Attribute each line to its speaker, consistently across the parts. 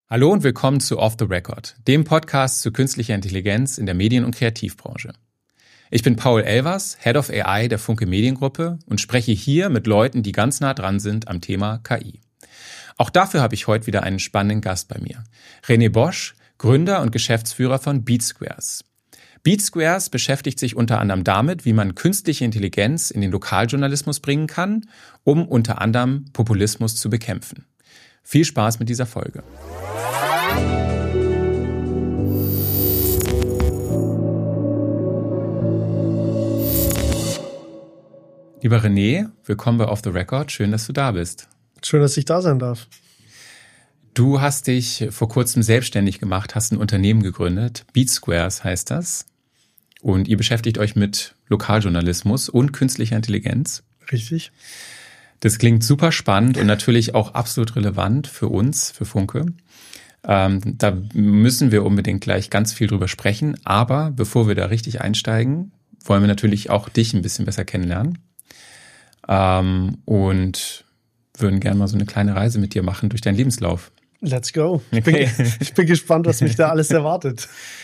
Speaker 1: Hallo und willkommen zu Off the Record, dem Podcast zu künstlicher Intelligenz in der Medien- und Kreativbranche. Ich bin Paul Elvers, Head of AI der Funke Mediengruppe und spreche hier mit Leuten, die ganz nah dran sind am Thema KI. Auch dafür habe ich heute wieder einen spannenden Gast bei mir. René Bosch, Gründer und Geschäftsführer von BeatSquares. BeatSquares beschäftigt sich unter anderem damit, wie man künstliche Intelligenz in den Lokaljournalismus bringen kann, um unter anderem Populismus zu bekämpfen. Viel Spaß mit dieser Folge. Lieber René, willkommen bei Off the Record. Schön, dass du da bist.
Speaker 2: Schön, dass ich da sein darf.
Speaker 1: Du hast dich vor kurzem selbstständig gemacht, hast ein Unternehmen gegründet. BeatSquares heißt das. Und ihr beschäftigt euch mit Lokaljournalismus und künstlicher Intelligenz.
Speaker 2: Richtig.
Speaker 1: Das klingt super spannend und natürlich auch absolut relevant für uns, für Funke. Da müssen wir unbedingt gleich ganz viel drüber sprechen. Aber bevor wir da richtig einsteigen, wollen wir natürlich auch dich ein bisschen besser kennenlernen. Und würden gerne mal so eine kleine Reise mit dir machen durch deinen Lebenslauf.
Speaker 2: Let's go.
Speaker 1: Okay.
Speaker 2: Ich bin gespannt, was mich da alles erwartet.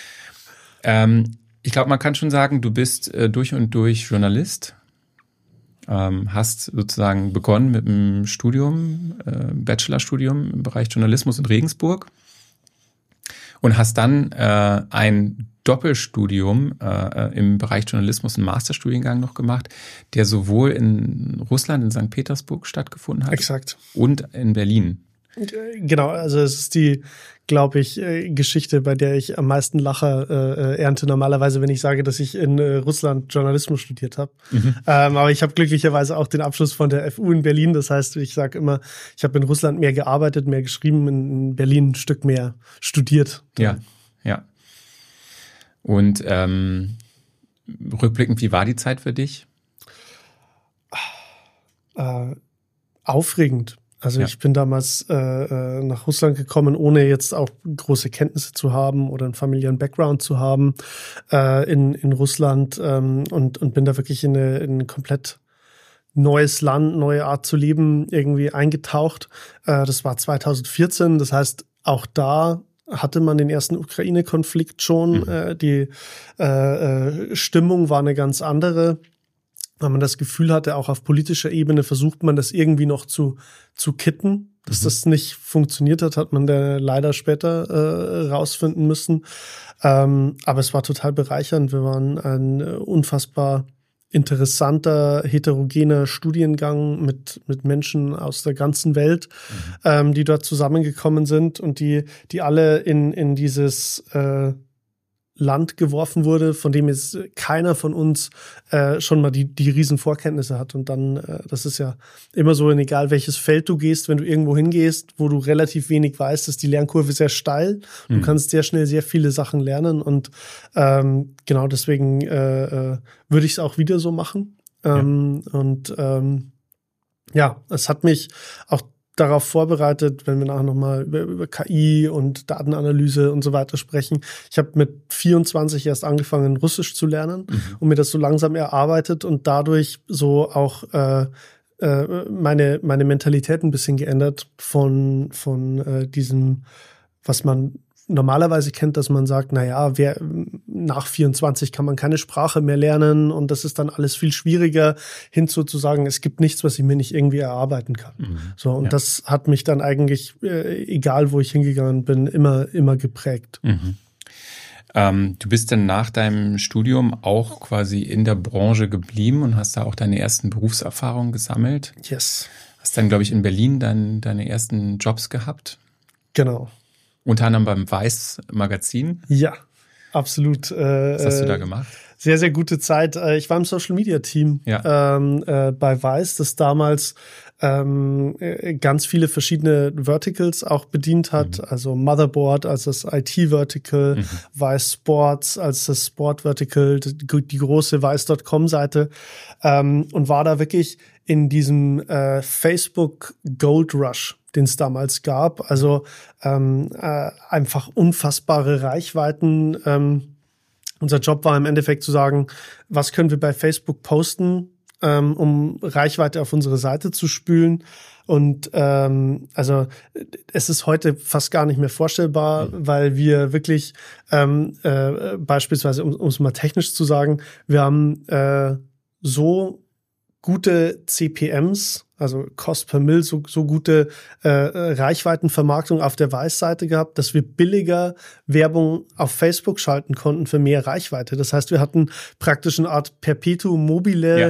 Speaker 1: Ich glaube, man kann schon sagen, du bist durch und durch Journalist. Hast sozusagen begonnen mit einem Studium, Bachelorstudium im Bereich Journalismus in Regensburg und hast dann ein Doppelstudium im Bereich Journalismus, einen Masterstudiengang noch gemacht, der sowohl in Russland, in St. Petersburg stattgefunden hat.
Speaker 2: Exakt.
Speaker 1: Und in Berlin.
Speaker 2: Genau, also es ist die, glaube ich, Geschichte, bei der ich am meisten Lacher ernte, normalerweise, wenn ich sage, dass ich in Russland Journalismus studiert habe. Aber ich habe glücklicherweise auch den Abschluss von der FU in Berlin. Das heißt, ich sage immer, ich habe in Russland mehr gearbeitet, mehr geschrieben, in Berlin ein Stück mehr studiert.
Speaker 1: Ja. Und rückblickend, wie war die Zeit für dich?
Speaker 2: Aufregend. Also ich bin damals nach Russland gekommen, ohne jetzt auch große Kenntnisse zu haben oder einen familiären Background zu haben in Russland und bin da wirklich in ein komplett neues Land, neue Art zu leben irgendwie eingetaucht. Das war 2014, das heißt auch da hatte man den ersten Ukraine-Konflikt schon. Die Stimmung war eine ganz andere. Weil man das Gefühl hatte, auch auf politischer Ebene versucht man das irgendwie noch zu kitten. Dass das nicht funktioniert hat man da leider später rausfinden müssen. Aber es war total bereichernd. Wir waren ein unfassbar interessanter, heterogener Studiengang mit Menschen aus der ganzen Welt, die dort zusammengekommen sind und die alle in dieses Land geworfen wurde, von dem jetzt keiner von uns schon mal die riesen Vorkenntnisse hat. Und dann, das ist ja immer so, in egal welches Feld du gehst, wenn du irgendwo hingehst, wo du relativ wenig weißt, ist die Lernkurve sehr steil. Du kannst sehr schnell sehr viele Sachen lernen und genau deswegen würde ich es auch wieder so machen. Ja, es hat mich auch darauf vorbereitet, wenn wir nachher nochmal über KI und Datenanalyse und so weiter sprechen. Ich habe mit 24 erst angefangen, Russisch zu lernen und mir das so langsam erarbeitet und dadurch so auch meine Mentalität ein bisschen geändert von diesem, was man normalerweise kennt, dass man sagt, nach 24 kann man keine Sprache mehr lernen und das ist dann alles viel schwieriger, hinzu zu sagen, es gibt nichts, was ich mir nicht irgendwie erarbeiten kann. Das hat mich dann eigentlich, egal wo ich hingegangen bin, immer geprägt.
Speaker 1: Du bist dann nach deinem Studium auch quasi in der Branche geblieben und hast da auch deine ersten Berufserfahrungen gesammelt.
Speaker 2: Yes.
Speaker 1: Hast dann, glaube ich, in Berlin deine ersten Jobs gehabt.
Speaker 2: Genau.
Speaker 1: Unter anderem beim Weiß Magazin.
Speaker 2: Ja, absolut.
Speaker 1: Was hast du da gemacht?
Speaker 2: Sehr, sehr gute Zeit. Ich war im Social Media Team bei Weiß, das damals ganz viele verschiedene Verticals auch bedient hat. Also Motherboard als das IT-Vertical, Weiß Sports als das Sport-Vertical, die große Weiß.com-Seite und war da wirklich in diesem Facebook Gold Rush, den es damals gab. Also einfach unfassbare Reichweiten. Unser Job war im Endeffekt zu sagen, was können wir bei Facebook posten, um Reichweite auf unsere Seite zu spülen. Und also es ist heute fast gar nicht mehr vorstellbar, weil wir wirklich beispielsweise, um es mal technisch zu sagen, wir haben so gute CPMs, also Cost per Mill, so gute Reichweitenvermarktung auf der Weiß-Seite gehabt, dass wir billiger Werbung auf Facebook schalten konnten für mehr Reichweite. Das heißt, wir hatten praktisch eine Art Perpetuum mobile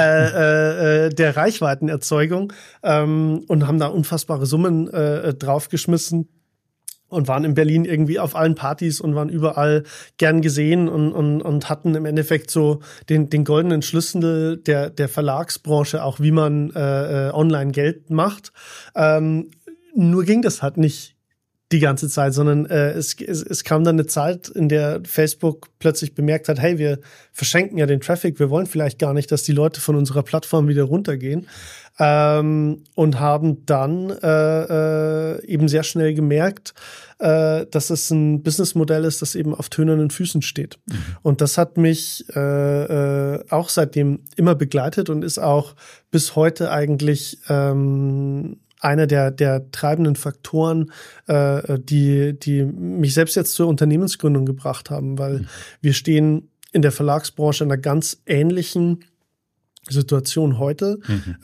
Speaker 2: der Reichweitenerzeugung und haben da unfassbare Summen draufgeschmissen. Und waren in Berlin irgendwie auf allen Partys und waren überall gern gesehen und hatten im Endeffekt so den goldenen Schlüssel der Verlagsbranche, auch wie man online Geld macht. Nur ging das halt nicht die ganze Zeit, sondern es kam dann eine Zeit, in der Facebook plötzlich bemerkt hat, hey, wir verschenken ja den Traffic, wir wollen vielleicht gar nicht, dass die Leute von unserer Plattform wieder runtergehen. Und haben dann eben sehr schnell gemerkt, dass es ein Businessmodell ist, das eben auf tönernen Füßen steht. Mhm. Und das hat mich auch seitdem immer begleitet und ist auch bis heute eigentlich einer der treibenden Faktoren, die mich selbst jetzt zur Unternehmensgründung gebracht haben, weil wir stehen in der Verlagsbranche in einer ganz ähnlichen Situation heute.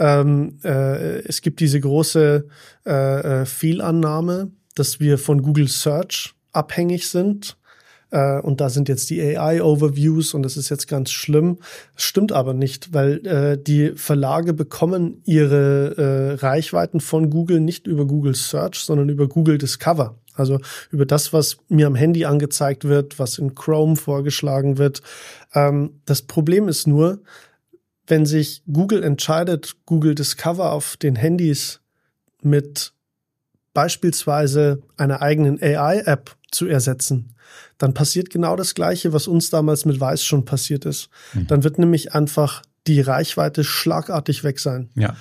Speaker 2: Es gibt diese große Fehlannahme, dass wir von Google Search abhängig sind. Und da sind jetzt die AI-Overviews und das ist jetzt ganz schlimm. Das stimmt aber nicht, weil die Verlage bekommen ihre Reichweiten von Google nicht über Google Search, sondern über Google Discover. Also über das, was mir am Handy angezeigt wird, was in Chrome vorgeschlagen wird. Das Problem ist nur, wenn sich Google entscheidet, Google Discover auf den Handys mit beispielsweise einer eigenen AI-App zu ersetzen, dann passiert genau das Gleiche, was uns damals mit Weiß schon passiert ist. Dann wird nämlich einfach die Reichweite schlagartig weg sein.
Speaker 1: Ja.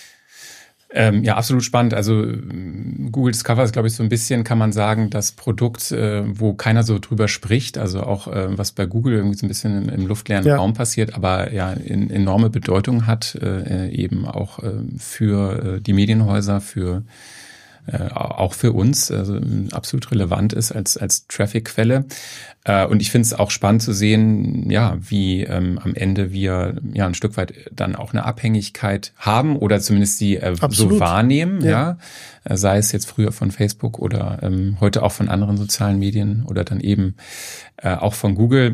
Speaker 1: Ja, absolut spannend. Also Google Discover ist, glaube ich, so ein bisschen, kann man sagen, das Produkt, wo keiner so drüber spricht. Also auch, was bei Google irgendwie so ein bisschen im luftleeren Raum passiert, aber ja enorme Bedeutung hat, eben auch für die Medienhäuser, auch für uns, also absolut relevant ist als Traffic-Quelle. Und ich finde es auch spannend zu sehen, ja, wie am Ende wir ja ein Stück weit dann auch eine Abhängigkeit haben oder zumindest die so wahrnehmen, ja. Sei es jetzt früher von Facebook oder heute auch von anderen sozialen Medien oder dann eben auch von Google.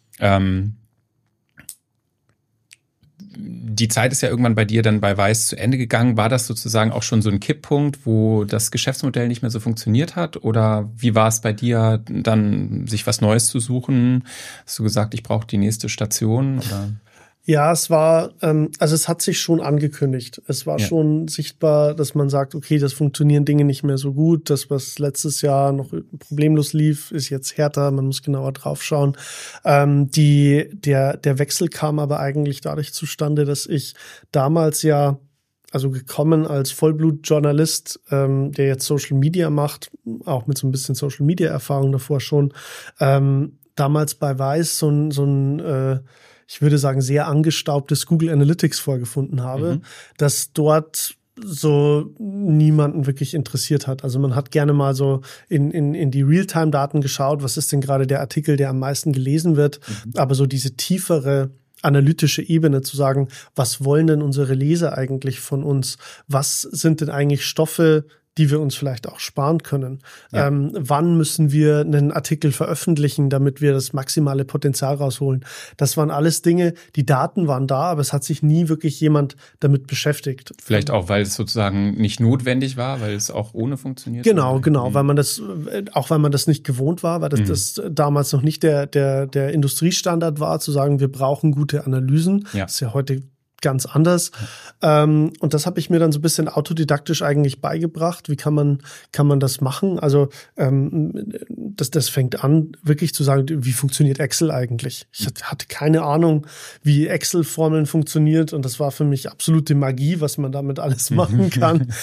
Speaker 1: Die Zeit ist ja irgendwann bei dir dann bei Weiß zu Ende gegangen. War das sozusagen auch schon so ein Kipppunkt, wo das Geschäftsmodell nicht mehr so funktioniert hat? Oder wie war es bei dir, dann sich was Neues zu suchen? Hast du gesagt, ich brauche die nächste Station? Oder?
Speaker 2: Ja, es war, also es hat sich schon angekündigt. Es war schon sichtbar, dass man sagt, okay, das funktionieren Dinge nicht mehr so gut. Das, was letztes Jahr noch problemlos lief, ist jetzt härter. Man muss genauer drauf schauen. Der Wechsel kam aber eigentlich dadurch zustande, dass ich damals also gekommen als Vollblut-Journalist, der jetzt Social Media macht, auch mit so ein bisschen Social Media Erfahrung davor schon, damals bei Weiß so ein ich würde sagen, sehr angestaubtes Google Analytics vorgefunden habe, das dort so niemanden wirklich interessiert hat. Also man hat gerne mal so in die Realtime-Daten geschaut, was ist denn gerade der Artikel, der am meisten gelesen wird, aber so diese tiefere analytische Ebene zu sagen, was wollen denn unsere Leser eigentlich von uns? Was sind denn eigentlich Stoffe, die wir uns vielleicht auch sparen können. Ja. Wann müssen wir einen Artikel veröffentlichen, damit wir das maximale Potenzial rausholen? Das waren alles Dinge, die Daten waren da, aber es hat sich nie wirklich jemand damit beschäftigt.
Speaker 1: Vielleicht auch, weil es sozusagen nicht notwendig war, weil es auch ohne funktioniert?
Speaker 2: Genau, weil man das nicht gewohnt war, weil das damals noch nicht der Industriestandard war, zu sagen, wir brauchen gute Analysen. Ja. Das ist ja heute ganz anders. Und das habe ich mir dann so ein bisschen autodidaktisch eigentlich beigebracht. Wie kann man das machen? Also das fängt an, wirklich zu sagen, wie funktioniert Excel eigentlich? Ich hatte keine Ahnung, wie Excel-Formeln funktioniert und das war für mich absolute Magie, was man damit alles machen kann.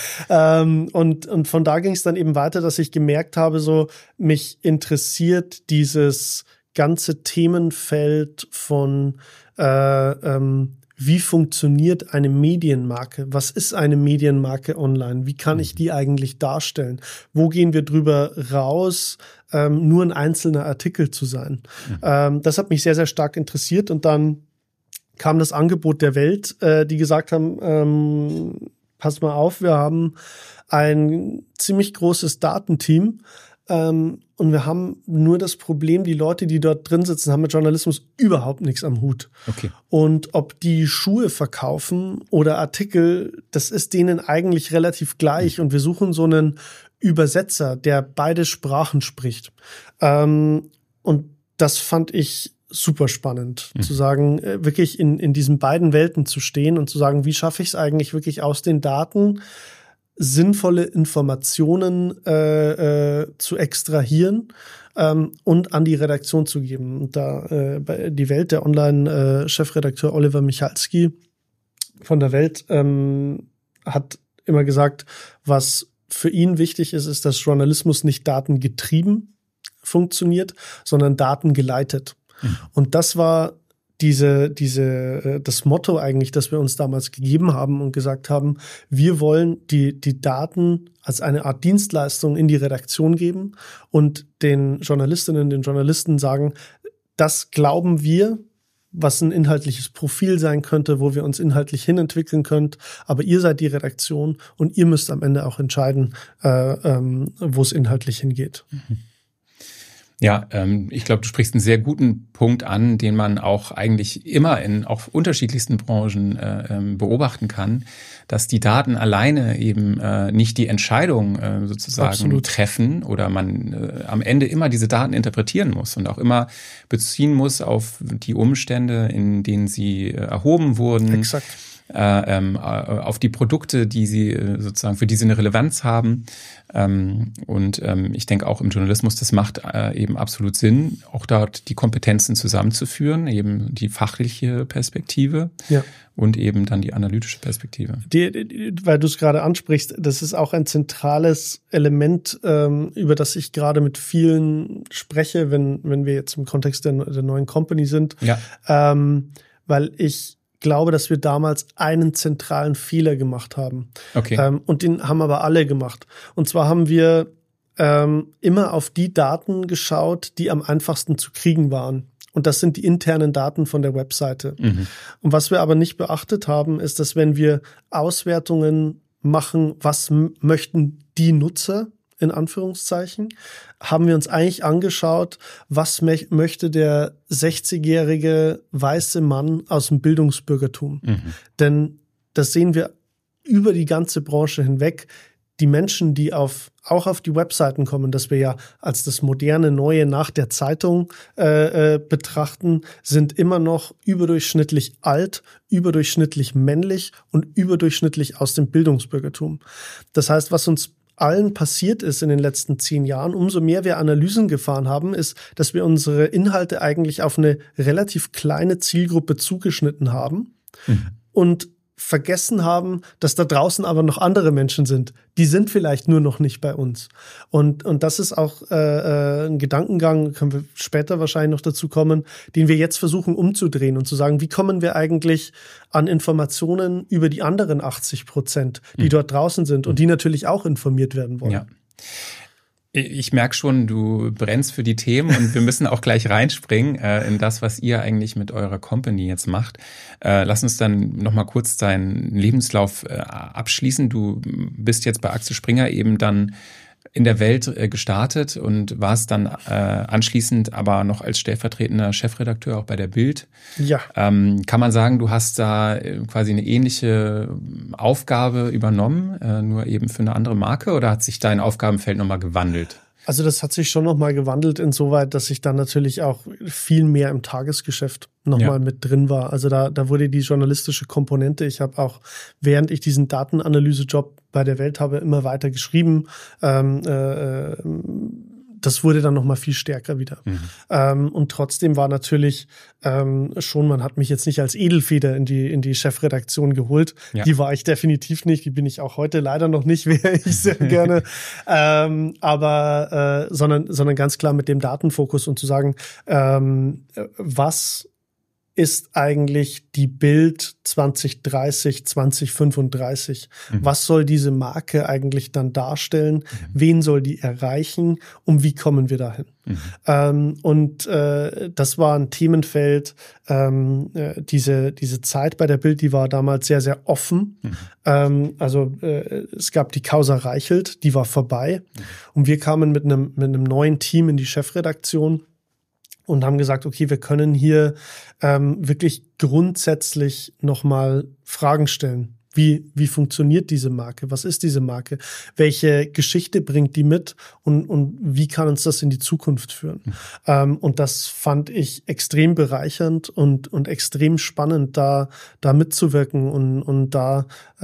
Speaker 2: Und von da ging es dann eben weiter, dass ich gemerkt habe, so mich interessiert dieses ganze Themenfeld von wie funktioniert eine Medienmarke? Was ist eine Medienmarke online? Wie kann ich die eigentlich darstellen? Wo gehen wir drüber raus, nur ein einzelner Artikel zu sein? Das hat mich sehr, sehr stark interessiert. Und dann kam das Angebot der Welt, die gesagt haben, pass mal auf, wir haben ein ziemlich großes Datenteam, und wir haben nur das Problem, die Leute, die dort drin sitzen, haben mit Journalismus überhaupt nichts am Hut.
Speaker 1: Okay.
Speaker 2: Und ob die Schuhe verkaufen oder Artikel, das ist denen eigentlich relativ gleich. Und wir suchen so einen Übersetzer, der beide Sprachen spricht. Und das fand ich super spannend, zu sagen, wirklich in diesen beiden Welten zu stehen und zu sagen, wie schaffe ich es eigentlich wirklich aus den Daten sinnvolle Informationen zu extrahieren und an die Redaktion zu geben. Und da bei Die Welt, der Online-Chefredakteur Oliver Michalski von der Welt hat immer gesagt, was für ihn wichtig ist, ist, dass Journalismus nicht datengetrieben funktioniert, sondern datengeleitet. Und das war das Motto eigentlich, das wir uns damals gegeben haben und gesagt haben, wir wollen die Daten als eine Art Dienstleistung in die Redaktion geben und den Journalistinnen, den Journalisten sagen, das glauben wir, was ein inhaltliches Profil sein könnte, wo wir uns inhaltlich hinentwickeln können. Aber ihr seid die Redaktion und ihr müsst am Ende auch entscheiden, wo es inhaltlich hingeht.
Speaker 1: Ja, ich glaube, du sprichst einen sehr guten Punkt an, den man auch eigentlich immer in auch unterschiedlichsten Branchen beobachten kann, dass die Daten alleine eben nicht die Entscheidung sozusagen
Speaker 2: Absolut
Speaker 1: treffen oder man am Ende immer diese Daten interpretieren muss und auch immer beziehen muss auf die Umstände, in denen sie erhoben wurden.
Speaker 2: Exakt.
Speaker 1: Auf die Produkte, die sie sozusagen, für die sie eine Relevanz haben. Und ich denke auch im Journalismus, das macht eben absolut Sinn, auch dort die Kompetenzen zusammenzuführen, eben die fachliche Perspektive und eben dann die analytische Perspektive.
Speaker 2: Weil du es gerade ansprichst, das ist auch ein zentrales Element, über das ich gerade mit vielen spreche, wenn wir jetzt im Kontext der neuen Company sind, weil ich glaube, dass wir damals einen zentralen Fehler gemacht haben.
Speaker 1: Okay.
Speaker 2: Und den haben aber alle gemacht. Und zwar haben wir immer auf die Daten geschaut, die am einfachsten zu kriegen waren. Und das sind die internen Daten von der Webseite. Und was wir aber nicht beachtet haben, ist, dass wenn wir Auswertungen machen, was möchten die Nutzer, in Anführungszeichen, haben wir uns eigentlich angeschaut, was möchte der 60-jährige weiße Mann aus dem Bildungsbürgertum. Denn das sehen wir über die ganze Branche hinweg. Die Menschen, die auch auf die Webseiten kommen, das wir ja als das moderne Neue nach der Zeitung betrachten, sind immer noch überdurchschnittlich alt, überdurchschnittlich männlich und überdurchschnittlich aus dem Bildungsbürgertum. Das heißt, was uns allen passiert ist in den letzten 10 Jahren, umso mehr wir Analysen gefahren haben, ist, dass wir unsere Inhalte eigentlich auf eine relativ kleine Zielgruppe zugeschnitten haben und vergessen haben, dass da draußen aber noch andere Menschen sind. Die sind vielleicht nur noch nicht bei uns. Und das ist auch ein Gedankengang, können wir später wahrscheinlich noch dazu kommen, den wir jetzt versuchen umzudrehen und zu sagen, wie kommen wir eigentlich an Informationen über die anderen 80%, die dort draußen sind und die natürlich auch informiert werden wollen.
Speaker 1: Ja. Ich merke schon, du brennst für die Themen und wir müssen auch gleich reinspringen in das, was ihr eigentlich mit eurer Company jetzt macht. Lass uns dann nochmal kurz deinen Lebenslauf abschließen. Du bist jetzt bei Axel Springer eben dann in der Welt gestartet und warst dann anschließend aber noch als stellvertretender Chefredakteur auch bei der Bild.
Speaker 2: Ja.
Speaker 1: Kann man sagen, du hast da quasi eine ähnliche Aufgabe übernommen, nur eben für eine andere Marke, oder hat sich dein Aufgabenfeld nochmal gewandelt?
Speaker 2: Also das hat sich schon nochmal gewandelt insoweit, dass ich dann natürlich auch viel mehr im Tagesgeschäft nochmal mit drin war. Also da wurde die journalistische Komponente, ich habe auch, während ich diesen Datenanalyse-Job bei der Welt habe, immer weiter geschrieben. Das wurde dann nochmal viel stärker wieder. Und trotzdem war natürlich schon, man hat mich jetzt nicht als Edelfeder in die Chefredaktion geholt. Ja. Die war ich definitiv nicht. Die bin ich auch heute leider noch nicht, wäre ich sehr gerne. Sondern ganz klar mit dem Datenfokus und zu sagen, was ist eigentlich die Bild 2030, 2035? Was soll diese Marke eigentlich dann darstellen? Wen soll die erreichen? Und wie kommen wir dahin? Das war ein Themenfeld, diese Zeit bei der Bild, die war damals sehr, sehr offen. Es gab die Causa Reichelt, die war vorbei. Und wir kamen mit einem neuen Team in die Chefredaktion und haben gesagt, okay, wir können hier wirklich grundsätzlich nochmal Fragen stellen. Wie funktioniert diese Marke? Was ist diese Marke? Welche Geschichte bringt die mit? Und wie kann uns das in die Zukunft führen? Und das fand ich extrem bereichernd und extrem spannend, da mitzuwirken und da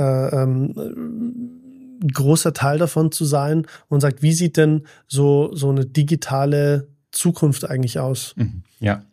Speaker 2: ein großer Teil davon zu sein und sagt, wie sieht denn so eine digitale Zukunft eigentlich aus?
Speaker 1: Ja.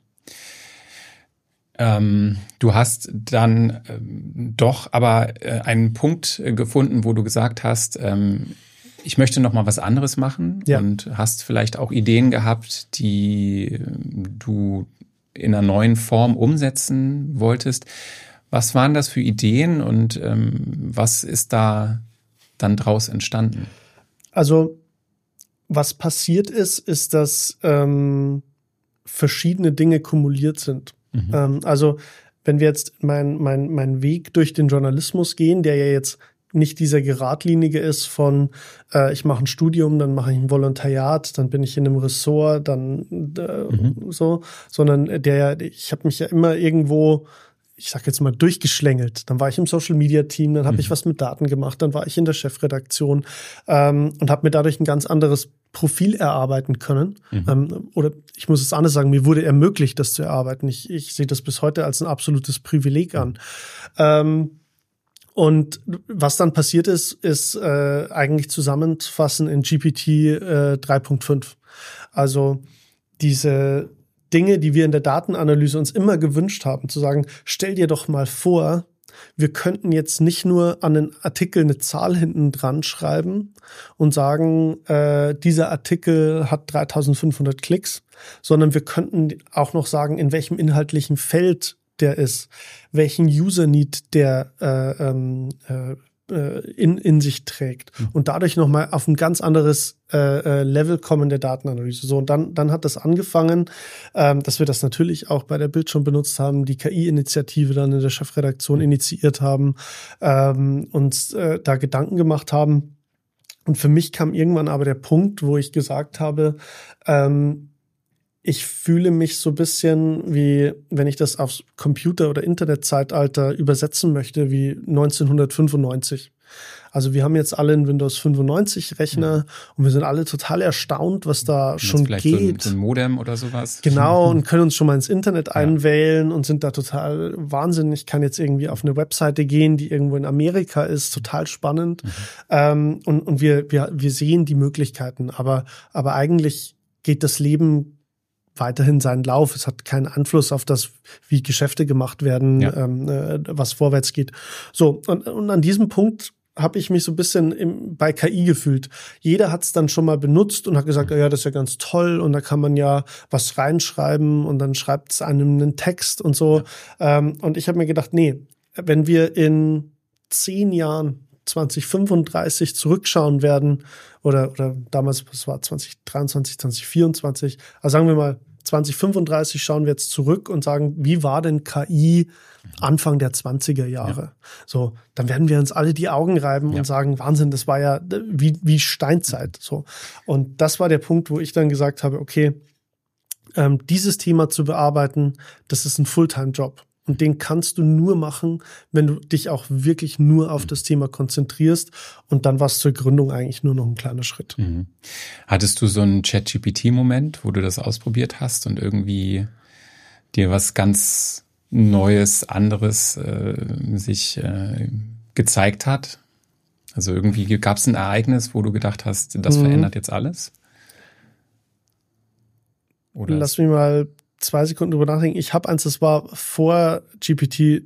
Speaker 1: Du hast dann doch aber einen Punkt gefunden, wo du gesagt hast, ich möchte noch mal was anderes machen, und hast vielleicht auch Ideen gehabt, die du in einer neuen Form umsetzen wolltest. Was waren das für Ideen und was ist da dann draus entstanden?
Speaker 2: Also was passiert ist, dass verschiedene Dinge kumuliert sind. Also wenn wir jetzt mein Weg durch den Journalismus gehen, der ja jetzt nicht dieser geradlinige ist von ich mache ein Studium, dann mache ich ein Volontariat, dann bin ich in einem Ressort, dann so, sondern ich habe mich ja immer irgendwo, ich sag jetzt mal, durchgeschlängelt. Dann war ich im Social-Media-Team, dann habe ich was mit Daten gemacht, dann war ich in der Chefredaktion und habe mir dadurch ein ganz anderes Profil erarbeiten können. Oder ich muss es anders sagen, mir wurde ermöglicht, das zu erarbeiten. Ich sehe das bis heute als ein absolutes Privileg an. Und was dann passiert ist eigentlich zusammenzufassen in GPT 3.5. Also diese Dinge, die wir in der Datenanalyse uns immer gewünscht haben, zu sagen, stell dir doch mal vor, wir könnten jetzt nicht nur an den Artikel eine Zahl hinten dran schreiben und sagen, dieser Artikel hat 3500 Klicks, sondern wir könnten auch noch sagen, in welchem inhaltlichen Feld der ist, welchen User-Need der in sich trägt und dadurch nochmal auf ein ganz anderes Level kommen der Datenanalyse. So, und dann hat das angefangen, dass wir das natürlich auch bei der Bild schon benutzt haben, die KI-Initiative dann in der Chefredaktion initiiert haben, uns da Gedanken gemacht haben. Und für mich kam irgendwann aber der Punkt, wo ich gesagt habe, ich fühle mich so ein bisschen wie, wenn ich das aufs Computer- oder Internetzeitalter übersetzen möchte, wie 1995. Also wir haben jetzt alle einen Windows 95 Rechner und wir sind alle total erstaunt, was da schon
Speaker 1: vielleicht
Speaker 2: geht.
Speaker 1: So ein Modem oder sowas.
Speaker 2: Genau, und können uns schon mal ins Internet einwählen und sind da total wahnsinnig. Ich kann jetzt irgendwie auf eine Webseite gehen, die irgendwo in Amerika ist, total spannend. Und wir sehen die Möglichkeiten, aber eigentlich geht das Leben weiterhin seinen Lauf. Es hat keinen Einfluss auf das, wie Geschäfte gemacht werden, was vorwärts geht. So, und an diesem Punkt habe ich mich so ein bisschen bei KI gefühlt. Jeder hat es dann schon mal benutzt und hat gesagt, ja, das ist ja ganz toll und da kann man ja was reinschreiben und dann schreibt es einem einen Text und so. Und ich habe mir gedacht, nee, wenn wir in 10 Jahren 2035 zurückschauen werden oder damals, das war 2023, 2024, also sagen wir mal 2035 schauen wir jetzt zurück und sagen, wie war denn KI Anfang der 20er Jahre? Ja. So, dann werden wir uns alle die Augen reiben und sagen, Wahnsinn, das war ja wie Steinzeit. So. Und das war der Punkt, wo ich dann gesagt habe, okay, dieses Thema zu bearbeiten, das ist ein Fulltime-Job. Und den kannst du nur machen, wenn du dich auch wirklich nur auf das Thema konzentrierst. Und dann war es zur Gründung eigentlich nur noch ein kleiner Schritt.
Speaker 1: Hattest du so einen ChatGPT-Moment, wo du das ausprobiert hast und irgendwie dir was ganz Neues, anderes sich gezeigt hat? Also irgendwie gab es ein Ereignis, wo du gedacht hast, das verändert jetzt alles? Oder
Speaker 2: lass mich mal 2 Sekunden drüber nachdenken. Ich habe eins, das war vor GPT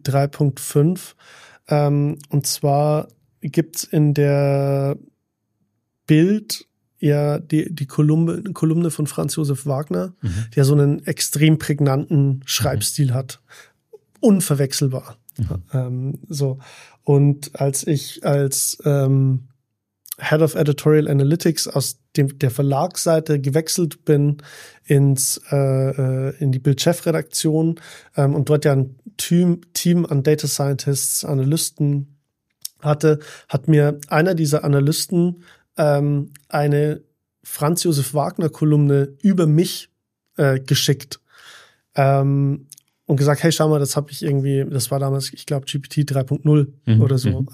Speaker 2: 3.5. Und zwar gibt's in der Bild ja die Kolumne von Franz Josef Wagner, der so einen extrem prägnanten Schreibstil hat. unverwechselbar. So. Und als ich als Head of Editorial Analytics aus der Verlagsseite gewechselt bin in die Bild-Chef-Redaktion und dort ja ein Team an Data Scientists, Analysten hatte, hat mir einer dieser Analysten eine Franz Josef Wagner Kolumne über mich geschickt und gesagt, hey, schau mal, das habe ich irgendwie, das war damals, ich glaube, GPT 3.0 oder so.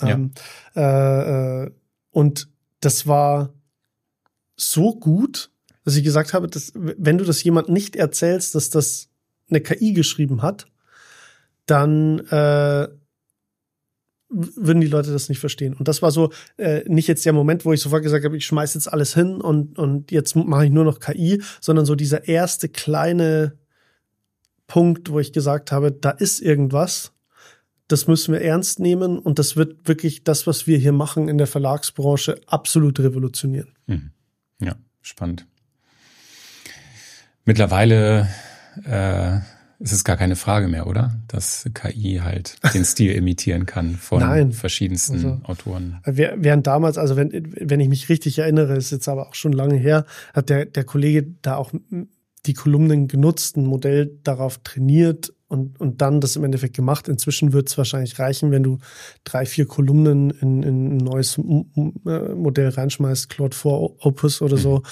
Speaker 2: Und das war so gut, dass ich gesagt habe, dass, wenn du das jemand nicht erzählst, dass das eine KI geschrieben hat, dann würden die Leute das nicht verstehen. Und das war so nicht jetzt der Moment, wo ich sofort gesagt habe, ich schmeiß jetzt alles hin und jetzt mache ich nur noch KI, sondern so dieser erste kleine Punkt, wo ich gesagt habe, da ist irgendwas, das müssen wir ernst nehmen und das wird wirklich das, was wir hier machen in der Verlagsbranche, absolut revolutionieren.
Speaker 1: Ja, spannend. Mittlerweile ist es gar keine Frage mehr, oder? Dass KI halt den Stil imitieren kann von verschiedensten Autoren.
Speaker 2: Während damals, also wenn ich mich richtig erinnere, ist jetzt aber auch schon lange her, hat der Kollege da auch die Kolumnen genutzt, ein Modell darauf trainiert und dann das im Endeffekt gemacht. Inzwischen wird es wahrscheinlich reichen, wenn du 3-4 Kolumnen in ein neues Modell reinschmeißt, Claude 4 Opus oder so,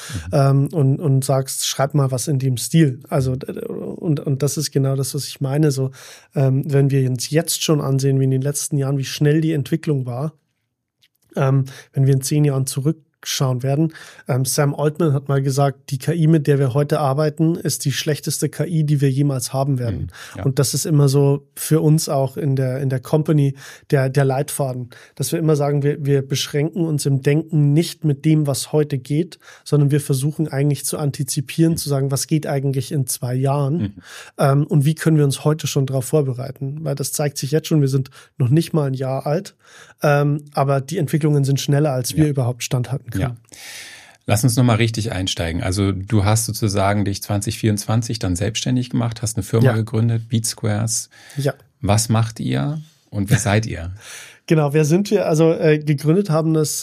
Speaker 2: und sagst, schreib mal was in dem Stil. Also und das ist genau das, was ich meine. So, wenn wir uns jetzt schon ansehen, wie in den letzten Jahren, wie schnell die Entwicklung war, wenn wir in 10 Jahren zurückschauen werden. Sam Altman hat mal gesagt, die KI, mit der wir heute arbeiten, ist die schlechteste KI, die wir jemals haben werden. Ja. Und das ist immer so für uns auch in der Company der Leitfaden, dass wir immer sagen, wir beschränken uns im Denken nicht mit dem, was heute geht, sondern wir versuchen eigentlich zu antizipieren, zu sagen, was geht eigentlich in 2 Jahren und wie können wir uns heute schon darauf vorbereiten, weil das zeigt sich jetzt schon, wir sind noch nicht mal ein Jahr alt, aber die Entwicklungen sind schneller, als wir überhaupt standhalten können.
Speaker 1: Ja. Lass uns nochmal richtig einsteigen. Also du hast sozusagen dich 2024 dann selbstständig gemacht, hast eine Firma gegründet, BeatSquares.
Speaker 2: Ja.
Speaker 1: Was macht ihr und wer seid ihr?
Speaker 2: Genau, wer sind wir? Also gegründet haben das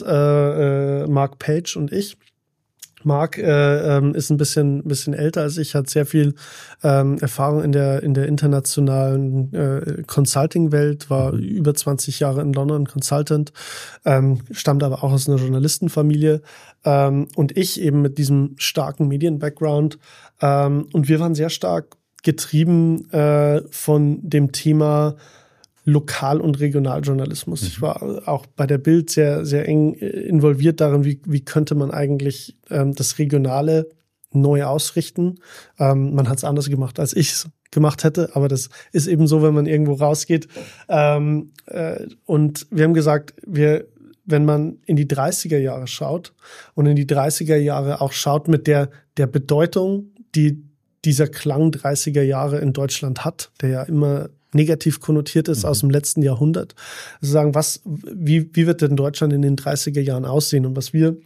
Speaker 2: Mark Page und ich. Mark ist ein bisschen älter als ich, hat sehr viel Erfahrung in der internationalen Consulting-Welt, war über 20 Jahre in London Consultant, stammt aber auch aus einer Journalistenfamilie und ich eben mit diesem starken Medien-Background und wir waren sehr stark getrieben von dem Thema Lokal- und Regionaljournalismus. Ich war auch bei der Bild sehr, sehr eng involviert darin, wie könnte man eigentlich das Regionale neu ausrichten. Man hat es anders gemacht, als ich es gemacht hätte, aber das ist eben so, wenn man irgendwo rausgeht. Und wir haben gesagt, wenn man in die 30er Jahre schaut und in die 30er Jahre auch schaut mit der Bedeutung, die dieser Klang 30er Jahre in Deutschland hat, der ja immer negativ konnotiert ist aus dem letzten Jahrhundert. Also sagen, wie wird denn Deutschland in den 30er Jahren aussehen? Und was wir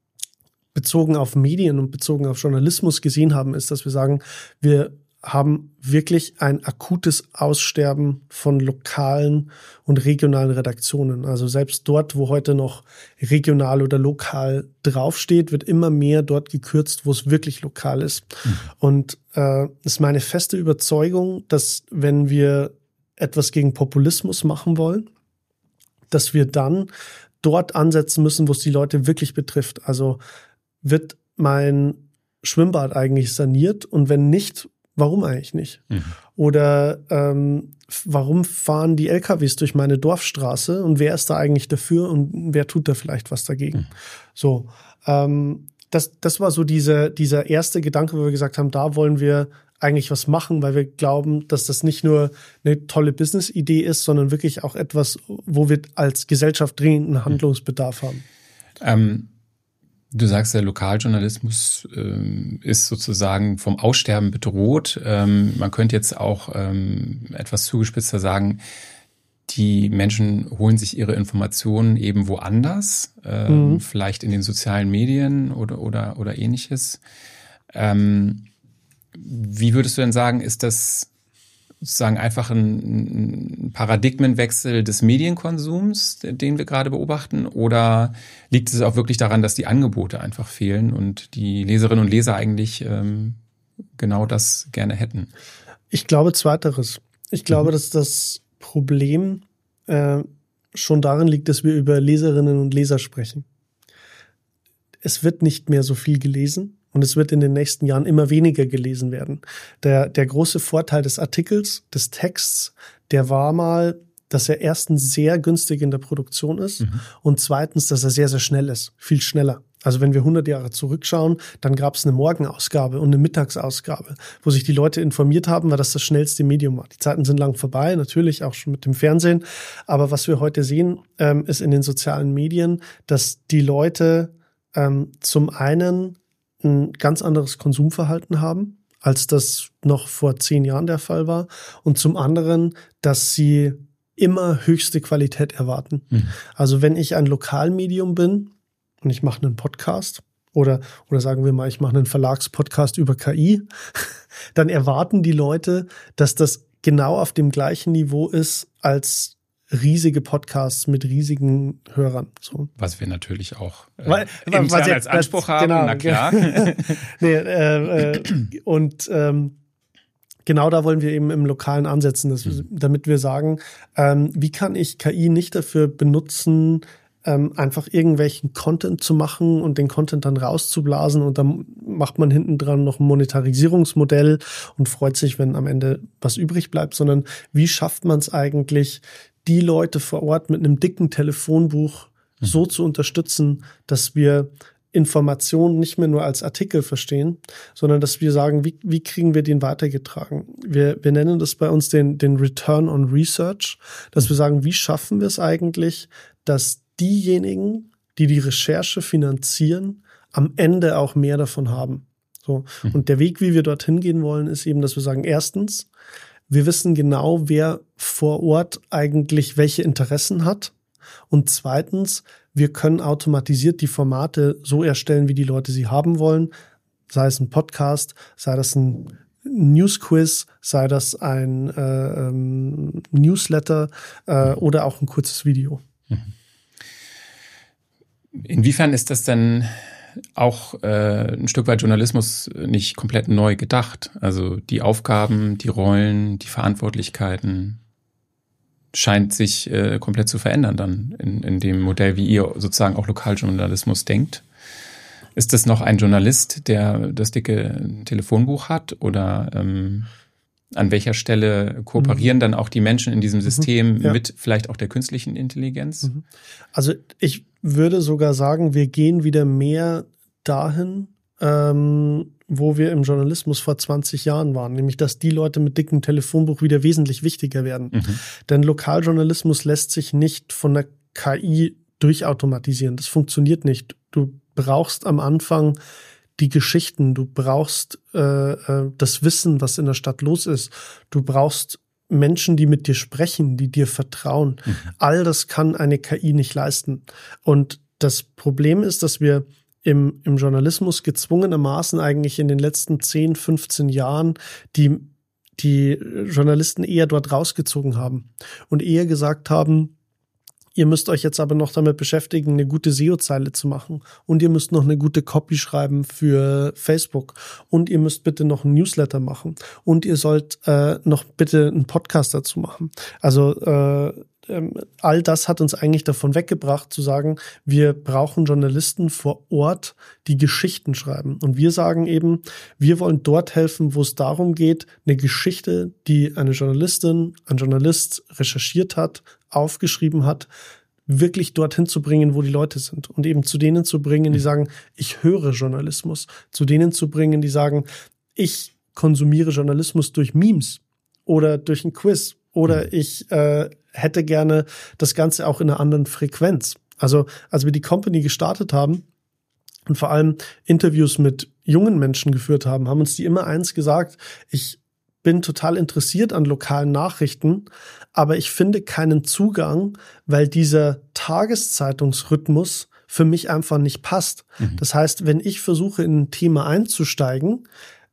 Speaker 2: bezogen auf Medien und bezogen auf Journalismus gesehen haben, ist, dass wir sagen, wir haben wirklich ein akutes Aussterben von lokalen und regionalen Redaktionen. Also selbst dort, wo heute noch regional oder lokal draufsteht, wird immer mehr dort gekürzt, wo es wirklich lokal ist. Und ist meine feste Überzeugung, dass wenn wir etwas gegen Populismus machen wollen, dass wir dann dort ansetzen müssen, wo es die Leute wirklich betrifft. Also wird mein Schwimmbad eigentlich saniert? Und wenn nicht, warum eigentlich nicht? Oder warum fahren die LKWs durch meine Dorfstraße und wer ist da eigentlich dafür und wer tut da vielleicht was dagegen? So, das war so dieser erste Gedanke, wo wir gesagt haben, da wollen wir eigentlich was machen, weil wir glauben, dass das nicht nur eine tolle Business-Idee ist, sondern wirklich auch etwas, wo wir als Gesellschaft dringenden Handlungsbedarf haben.
Speaker 1: Du sagst, der Lokaljournalismus ist sozusagen vom Aussterben bedroht. Man könnte jetzt auch etwas zugespitzter sagen, die Menschen holen sich ihre Informationen eben woanders, vielleicht in den sozialen Medien oder ähnliches. Wie würdest du denn sagen, ist das sozusagen einfach ein Paradigmenwechsel des Medienkonsums, den wir gerade beobachten? Oder liegt es auch wirklich daran, dass die Angebote einfach fehlen und die Leserinnen und Leser eigentlich genau das gerne hätten?
Speaker 2: Ich glaube zweiteres. Ich glaube, dass das Problem schon darin liegt, dass wir über Leserinnen und Leser sprechen. Es wird nicht mehr so viel gelesen. Und es wird in den nächsten Jahren immer weniger gelesen werden. Der große Vorteil des Artikels, des Texts, der war mal, dass er erstens sehr günstig in der Produktion ist und zweitens, dass er sehr, sehr schnell ist. Viel schneller. Also wenn wir 100 Jahre zurückschauen, dann gab es eine Morgenausgabe und eine Mittagsausgabe, wo sich die Leute informiert haben, weil das schnellste Medium war. Die Zeiten sind lang vorbei, natürlich auch schon mit dem Fernsehen. Aber was wir heute sehen, ist in den sozialen Medien, dass die Leute zum einen ein ganz anderes Konsumverhalten haben, als das noch vor 10 Jahren der Fall war. Und zum anderen, dass sie immer höchste Qualität erwarten. Also wenn ich ein Lokalmedium bin und ich mache einen Podcast oder sagen wir mal, ich mache einen Verlagspodcast über KI, dann erwarten die Leute, dass das genau auf dem gleichen Niveau ist als riesige Podcasts mit riesigen Hörern. So.
Speaker 1: Was wir natürlich auch intern als Anspruch haben, genau, na klar.
Speaker 2: Genau da wollen wir eben im Lokalen ansetzen, damit wir sagen, wie kann ich KI nicht dafür benutzen, einfach irgendwelchen Content zu machen und den Content dann rauszublasen und dann macht man hinten dran noch ein Monetarisierungsmodell und freut sich, wenn am Ende was übrig bleibt, sondern wie schafft man es eigentlich, die Leute vor Ort mit einem dicken Telefonbuch so zu unterstützen, dass wir Informationen nicht mehr nur als Artikel verstehen, sondern dass wir sagen, wie kriegen wir den weitergetragen? Wir nennen das bei uns den Return on Research, dass wir sagen, wie schaffen wir es eigentlich, dass diejenigen, die die Recherche finanzieren, am Ende auch mehr davon haben. So. Und der Weg, wie wir dorthin gehen wollen, ist eben, dass wir sagen, erstens, wir wissen genau, wer vor Ort eigentlich welche Interessen hat. Und zweitens, wir können automatisiert die Formate so erstellen, wie die Leute sie haben wollen. Sei es ein Podcast, sei das ein Newsquiz, sei das ein Newsletter oder auch ein kurzes Video.
Speaker 1: Inwiefern ist das denn auch ein Stück weit Journalismus nicht komplett neu gedacht? Also die Aufgaben, die Rollen, die Verantwortlichkeiten scheint sich komplett zu verändern dann in dem Modell, wie ihr sozusagen auch Lokaljournalismus denkt. Ist das noch ein Journalist, der das dicke Telefonbuch hat oder an welcher Stelle kooperieren dann auch die Menschen in diesem System mit vielleicht auch der künstlichen Intelligenz?
Speaker 2: Also ich würde sogar sagen, wir gehen wieder mehr dahin, wo wir im Journalismus vor 20 Jahren waren, nämlich dass die Leute mit dickem Telefonbuch wieder wesentlich wichtiger werden. Denn Lokaljournalismus lässt sich nicht von der KI durchautomatisieren. Das funktioniert nicht. Du brauchst am Anfang die Geschichten, du brauchst das Wissen, was in der Stadt los ist. Du brauchst Menschen, die mit dir sprechen, die dir vertrauen. All das kann eine KI nicht leisten. Und das Problem ist, dass wir im Journalismus gezwungenermaßen eigentlich in den letzten 10, 15 Jahren die Journalisten eher dort rausgezogen haben und eher gesagt haben, ihr müsst euch jetzt aber noch damit beschäftigen, eine gute SEO-Zeile zu machen. Und ihr müsst noch eine gute Copy schreiben für Facebook. Und ihr müsst bitte noch einen Newsletter machen. Und ihr sollt noch bitte einen Podcast dazu machen. Also all das hat uns eigentlich davon weggebracht, zu sagen, wir brauchen Journalisten vor Ort, die Geschichten schreiben. Und wir sagen eben, wir wollen dort helfen, wo es darum geht, eine Geschichte, die eine Journalistin, ein Journalist recherchiert hat, aufgeschrieben hat, wirklich dorthin zu bringen, wo die Leute sind. Und eben zu denen zu bringen, die sagen, ich höre Journalismus. Zu denen zu bringen, die sagen, ich konsumiere Journalismus durch Memes oder durch ein Quiz oder ich hätte gerne das Ganze auch in einer anderen Frequenz. Also als wir die Company gestartet haben und vor allem Interviews mit jungen Menschen geführt haben, haben uns die immer eins gesagt, ich bin total interessiert an lokalen Nachrichten, aber ich finde keinen Zugang, weil dieser Tageszeitungsrhythmus für mich einfach nicht passt. Das heißt, wenn ich versuche, in ein Thema einzusteigen,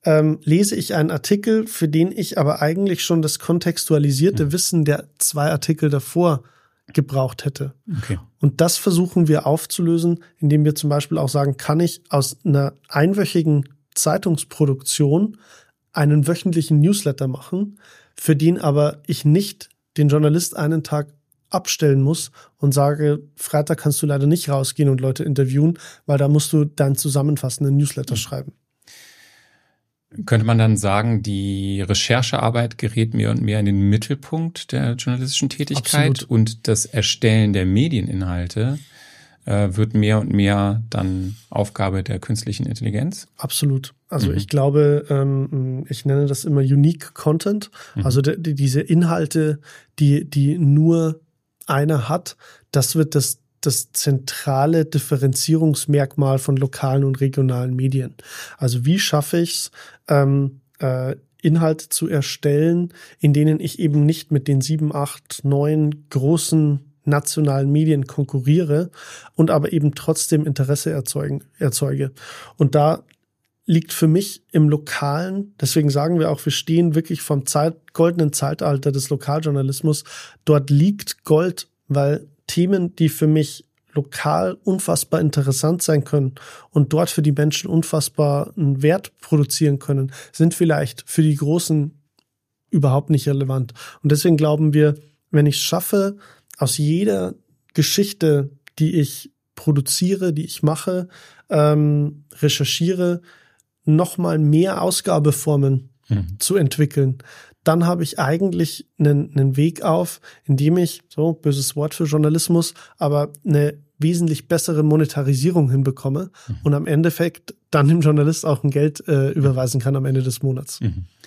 Speaker 2: lese ich einen Artikel, für den ich aber eigentlich schon das kontextualisierte Wissen der 2 Artikel davor gebraucht hätte.
Speaker 1: Okay.
Speaker 2: Und das versuchen wir aufzulösen, indem wir zum Beispiel auch sagen, kann ich aus einer einwöchigen Zeitungsproduktion einen wöchentlichen Newsletter machen, für den aber ich nicht den Journalist einen Tag abstellen muss und sage, Freitag kannst du leider nicht rausgehen und Leute interviewen, weil da musst du deinen zusammenfassenden Newsletter schreiben.
Speaker 1: Könnte man dann sagen, die Recherchearbeit gerät mehr und mehr in den Mittelpunkt der journalistischen Tätigkeit.
Speaker 2: Absolut.
Speaker 1: Und das Erstellen der Medieninhalte wird mehr und mehr dann Aufgabe der künstlichen Intelligenz?
Speaker 2: Absolut. Also ich glaube, ich nenne das immer Unique Content, also diese Inhalte, die nur einer hat, das wird das zentrale Differenzierungsmerkmal von lokalen und regionalen Medien. Also wie schaffe ich es, Inhalte zu erstellen, in denen ich eben nicht mit den 7, 8, 9 großen nationalen Medien konkurriere und aber eben trotzdem Interesse erzeuge. Und da liegt für mich im Lokalen, deswegen sagen wir auch, wir stehen wirklich vom goldenen Zeitalter des Lokaljournalismus. Dort liegt Gold, weil Themen, die für mich lokal unfassbar interessant sein können und dort für die Menschen unfassbar einen Wert produzieren können, sind vielleicht für die Großen überhaupt nicht relevant. Und deswegen glauben wir, wenn ich es schaffe, aus jeder Geschichte, die ich produziere, die ich mache, recherchiere, nochmal mehr Ausgabeformen zu entwickeln, dann habe ich eigentlich einen Weg auf, in dem ich, so böses Wort für Journalismus, aber eine wesentlich bessere Monetarisierung hinbekomme und am Endeffekt dann dem Journalist auch ein Geld überweisen kann am Ende des Monats.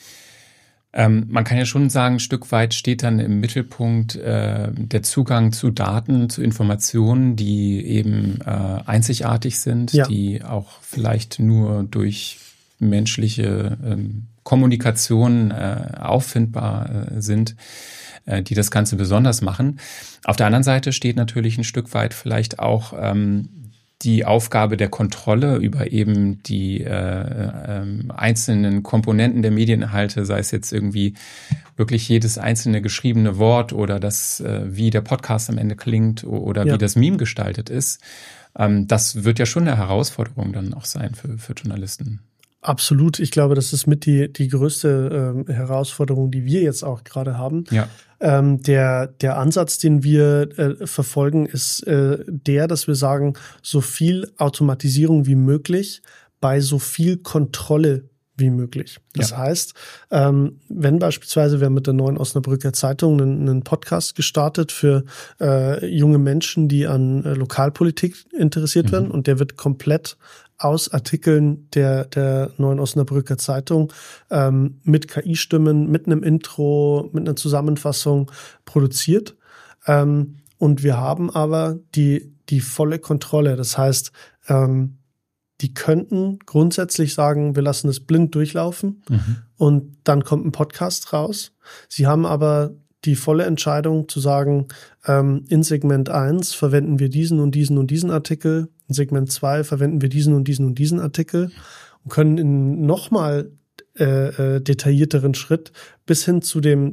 Speaker 1: Man kann ja schon sagen, ein Stück weit steht dann im Mittelpunkt der Zugang zu Daten, zu Informationen, die eben einzigartig sind, die auch vielleicht nur durch menschliche Kommunikation auffindbar sind, die das Ganze besonders machen. Auf der anderen Seite steht natürlich ein Stück weit vielleicht auch die Aufgabe der Kontrolle über eben die einzelnen Komponenten der Medieninhalte, sei es jetzt irgendwie wirklich jedes einzelne geschriebene Wort oder das, wie der Podcast am Ende klingt oder wie das Meme gestaltet ist. Das wird ja schon eine Herausforderung dann auch sein für Journalisten.
Speaker 2: Absolut. Ich glaube, das ist mit die größte Herausforderung, die wir jetzt auch gerade haben.
Speaker 1: Ja.
Speaker 2: Der Ansatz, den wir verfolgen, ist dass wir sagen, so viel Automatisierung wie möglich bei so viel Kontrolle wie möglich. Das heißt, wenn beispielsweise, wir haben mit der Neuen Osnabrücker Zeitung einen Podcast gestartet für junge Menschen, die an Lokalpolitik interessiert werden, und der wird komplett aus Artikeln der Neuen Osnabrücker Zeitung mit KI-Stimmen, mit einem Intro, mit einer Zusammenfassung produziert. Und wir haben aber die volle Kontrolle. Das heißt, die könnten grundsätzlich sagen, wir lassen es blind durchlaufen und dann kommt ein Podcast raus. Sie haben aber die volle Entscheidung zu sagen, in Segment 1 verwenden wir diesen und diesen und diesen Artikel, in Segment 2 verwenden wir diesen und diesen und diesen Artikel und können in nochmal detaillierteren Schritt bis hin zu dem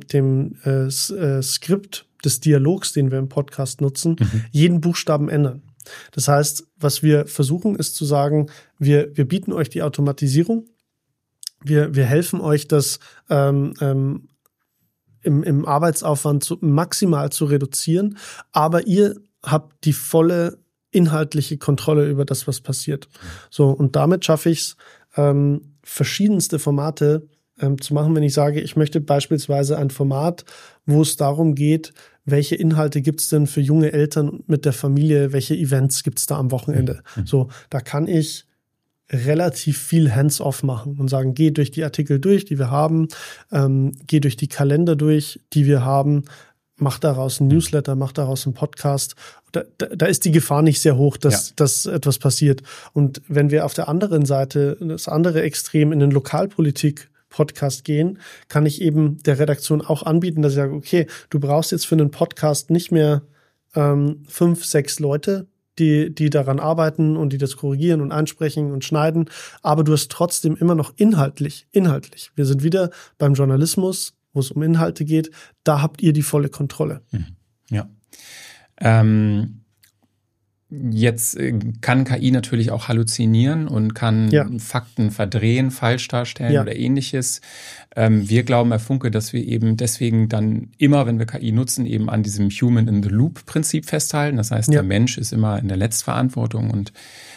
Speaker 2: Skript des Dialogs, den wir im Podcast nutzen, jeden Buchstaben ändern. Das heißt, was wir versuchen, ist zu sagen, wir bieten euch die Automatisierung, wir helfen euch, das im Arbeitsaufwand maximal zu reduzieren, aber ihr habt die volle inhaltliche Kontrolle über das, was passiert. So, und damit schaffe ich es, verschiedenste Formate zu machen, wenn ich sage, ich möchte beispielsweise ein Format, wo es darum geht, welche Inhalte gibt's denn für junge Eltern mit der Familie, welche Events gibt's da am Wochenende. So, da kann ich relativ viel hands-off machen und sagen, geh durch die Artikel durch, die wir haben, geh durch die Kalender durch, die wir haben, mach daraus einen Newsletter, mach daraus einen Podcast. Da ist die Gefahr nicht sehr hoch, dass etwas passiert. Und wenn wir auf der anderen Seite, das andere Extrem in den Lokalpolitik-Podcast gehen, kann ich eben der Redaktion auch anbieten, dass ich sage, okay, du brauchst jetzt für einen Podcast nicht mehr 5, 6 Leute, die daran arbeiten und die das korrigieren und einsprechen und schneiden. Aber du hast trotzdem immer noch inhaltlich. Wir sind wieder beim Journalismus, wo es um Inhalte geht. Da habt ihr die volle Kontrolle.
Speaker 1: Ja. Jetzt kann KI natürlich auch halluzinieren und kann Fakten verdrehen, falsch darstellen oder ähnliches. Wir glauben bei Funke, dass wir eben deswegen dann immer, wenn wir KI nutzen, eben an diesem Human-in-the-Loop-Prinzip festhalten. Das heißt, der Mensch ist immer in der Letztverantwortung und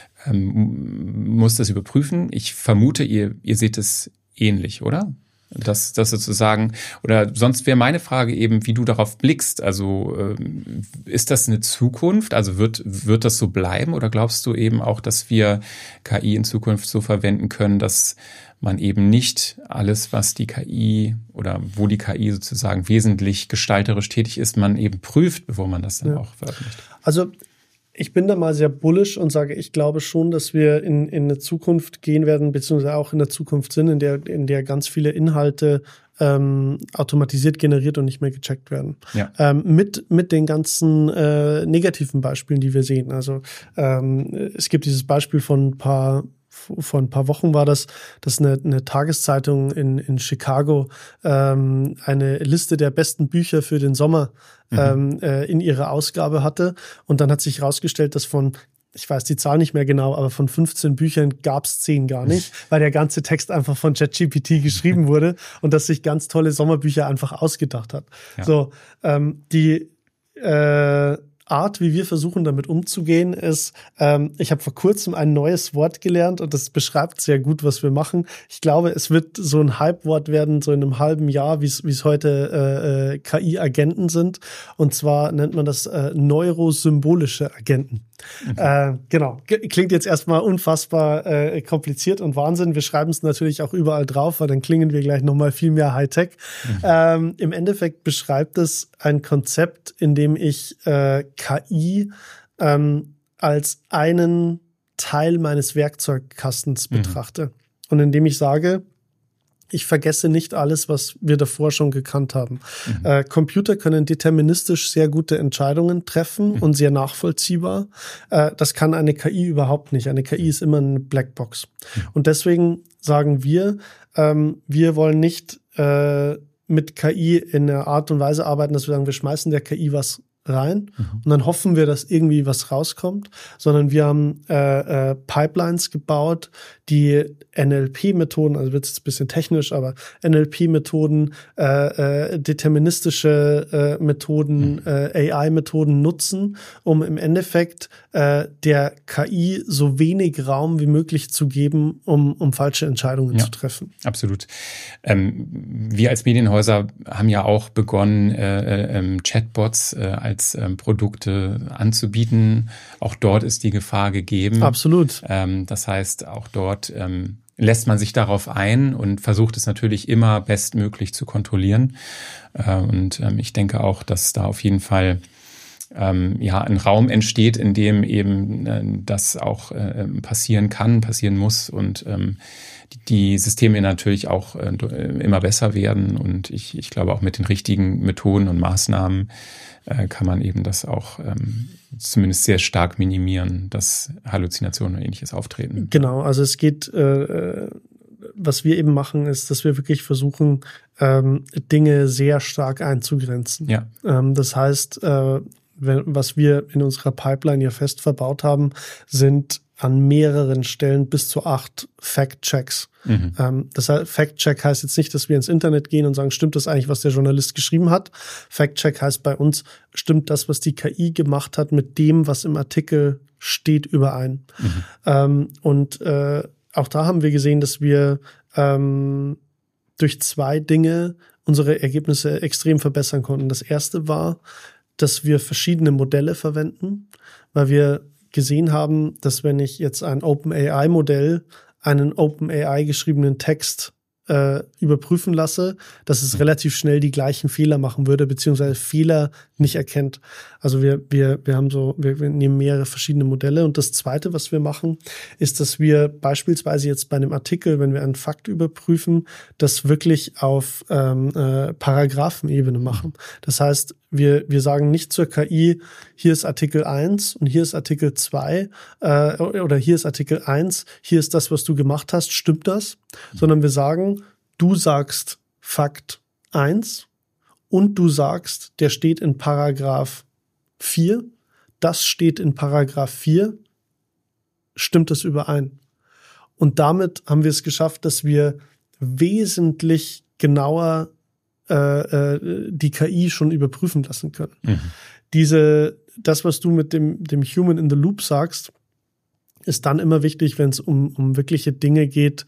Speaker 1: muss das überprüfen. Ich vermute, ihr seht es ähnlich, oder? Das sozusagen, oder sonst wäre meine Frage eben, wie du darauf blickst. Also ist das eine Zukunft? Also wird das so bleiben? Oder glaubst du eben auch, dass wir KI in Zukunft so verwenden können, dass man eben nicht alles, was die KI oder wo die KI sozusagen wesentlich gestalterisch tätig ist, man eben prüft, bevor man das dann auch veröffentlicht?
Speaker 2: Also ich bin da mal sehr bullish und sage, ich glaube schon, dass wir in eine Zukunft gehen werden, beziehungsweise auch in der Zukunft sind, in der ganz viele Inhalte automatisiert generiert und nicht mehr gecheckt werden. Ja. Mit den ganzen negativen Beispielen, die wir sehen. Also es gibt dieses Beispiel vor ein paar Wochen war das, dass eine Tageszeitung in Chicago eine Liste der besten Bücher für den Sommer in ihrer Ausgabe hatte. Und dann hat sich herausgestellt, dass ich weiß die Zahl nicht mehr genau, aber von 15 Büchern gab es 10 gar nicht, weil der ganze Text einfach von ChatGPT geschrieben wurde und dass sich ganz tolle Sommerbücher einfach ausgedacht hat. Ja. So, die Art, wie wir versuchen, damit umzugehen, ist, ich habe vor kurzem ein neues Wort gelernt und das beschreibt sehr gut, was wir machen. Ich glaube, es wird so ein Hype-Wort werden, so in einem halben Jahr, wie es heute KI-Agenten sind. Und zwar nennt man das neurosymbolische Agenten. Genau. Klingt jetzt erstmal unfassbar kompliziert und Wahnsinn. Wir schreiben es natürlich auch überall drauf, weil dann klingen wir gleich nochmal viel mehr Hightech. Im Endeffekt beschreibt es ein Konzept, in dem ich KI als einen Teil meines Werkzeugkastens betrachte. Und indem ich sage, ich vergesse nicht alles, was wir davor schon gekannt haben. Computer können deterministisch sehr gute Entscheidungen treffen und sehr nachvollziehbar. Das kann eine KI überhaupt nicht. Eine KI ist immer eine Blackbox. Und deswegen sagen wir, wir wollen nicht mit KI in einer Art und Weise arbeiten, dass wir sagen, wir schmeißen der KI was rein und dann hoffen wir, dass irgendwie was rauskommt, sondern wir haben Pipelines gebaut, die NLP-Methoden, also wird jetzt ein bisschen technisch, aber NLP-Methoden, deterministische Methoden, AI-Methoden nutzen, um im Endeffekt der KI so wenig Raum wie möglich zu geben, um falsche Entscheidungen zu treffen.
Speaker 1: Absolut. Wir als Medienhäuser haben ja auch begonnen, Chatbots als Produkte anzubieten. Auch dort ist die Gefahr gegeben.
Speaker 2: Absolut.
Speaker 1: Das heißt, auch dort lässt man sich darauf ein und versucht es natürlich immer bestmöglich zu kontrollieren. Und ich denke auch, dass da auf jeden Fall ein Raum entsteht, in dem eben das auch passieren kann, passieren muss und die Systeme natürlich auch immer besser werden. Und ich glaube, auch mit den richtigen Methoden und Maßnahmen kann man eben das auch zumindest sehr stark minimieren, dass Halluzinationen und Ähnliches auftreten.
Speaker 2: Genau, also es geht, was wir eben machen, ist, dass wir wirklich versuchen, Dinge sehr stark einzugrenzen. Ja. Das heißt, was wir in unserer Pipeline hier fest verbaut haben, sind an mehreren Stellen bis zu 8 Fact-Checks. Das heißt, Fact-Check heißt jetzt nicht, dass wir ins Internet gehen und sagen, stimmt das eigentlich, was der Journalist geschrieben hat? Fact-Check heißt bei uns, stimmt das, was die KI gemacht hat, mit dem, was im Artikel steht, überein? Und auch da haben wir gesehen, dass wir durch 2 Dinge unsere Ergebnisse extrem verbessern konnten. Das erste war, dass wir verschiedene Modelle verwenden, weil wir gesehen haben, dass wenn ich jetzt ein OpenAI-Modell einen OpenAI geschriebenen Text überprüfen lasse, dass es relativ schnell die gleichen Fehler machen würde, beziehungsweise Fehler nicht erkennt. Also wir nehmen mehrere verschiedene Modelle. Und das Zweite, was wir machen, ist, dass wir beispielsweise jetzt bei einem Artikel, wenn wir einen Fakt überprüfen, das wirklich auf Paragraphenebene machen. Das heißt, Wir sagen nicht zur KI, hier ist Artikel 1 und hier ist Artikel 2 oder hier ist Artikel 1, hier ist das, was du gemacht hast, stimmt das? Sondern wir sagen, du sagst Fakt 1 und du sagst, der steht in Paragraph 4, das steht in Paragraph 4, stimmt das überein? Und damit haben wir es geschafft, dass wir wesentlich genauer die KI schon überprüfen lassen können. Das, was du mit dem Human in the Loop sagst, ist dann immer wichtig, wenn es um wirkliche Dinge geht,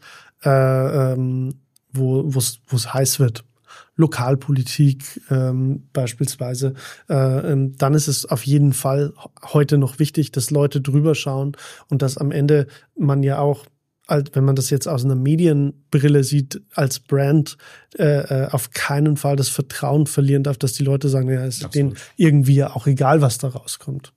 Speaker 2: wo es heiß wird. Lokalpolitik beispielsweise, dann ist es auf jeden Fall heute noch wichtig, dass Leute drüber schauen und dass am Ende man ja auch, wenn man das jetzt aus einer Medienbrille sieht, als Brand auf keinen Fall das Vertrauen verlieren darf, dass die Leute sagen, ja, es ist denen irgendwie ja auch egal, was da rauskommt.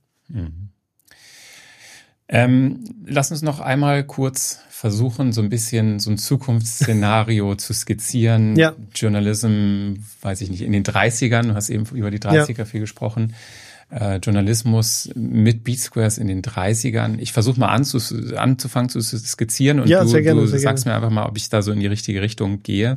Speaker 1: Lass uns noch einmal kurz versuchen, so ein bisschen so ein Zukunftsszenario zu skizzieren.
Speaker 2: Ja.
Speaker 1: Journalism, weiß ich nicht, in den 30ern, du hast eben über die 30er viel gesprochen. Journalismus mit B-Squares in den 30ern. Ich versuche mal anzufangen zu skizzieren und du sagst mir einfach mal, ob ich da so in die richtige Richtung gehe.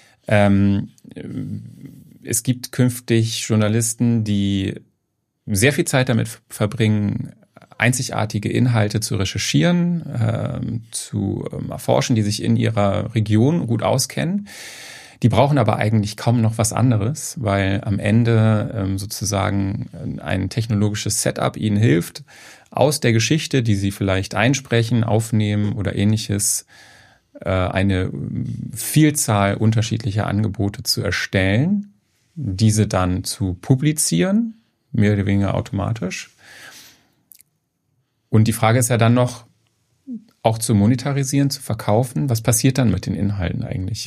Speaker 1: Es gibt künftig Journalisten, die sehr viel Zeit damit verbringen, einzigartige Inhalte zu recherchieren, zu erforschen, die sich in ihrer Region gut auskennen. Die brauchen aber eigentlich kaum noch was anderes, weil am Ende sozusagen ein technologisches Setup ihnen hilft, aus der Geschichte, die sie vielleicht einsprechen, aufnehmen oder ähnliches, eine Vielzahl unterschiedlicher Angebote zu erstellen, diese dann zu publizieren, mehr oder weniger automatisch. Und die Frage ist ja dann noch, auch zu monetarisieren, zu verkaufen. Was passiert dann mit den Inhalten eigentlich?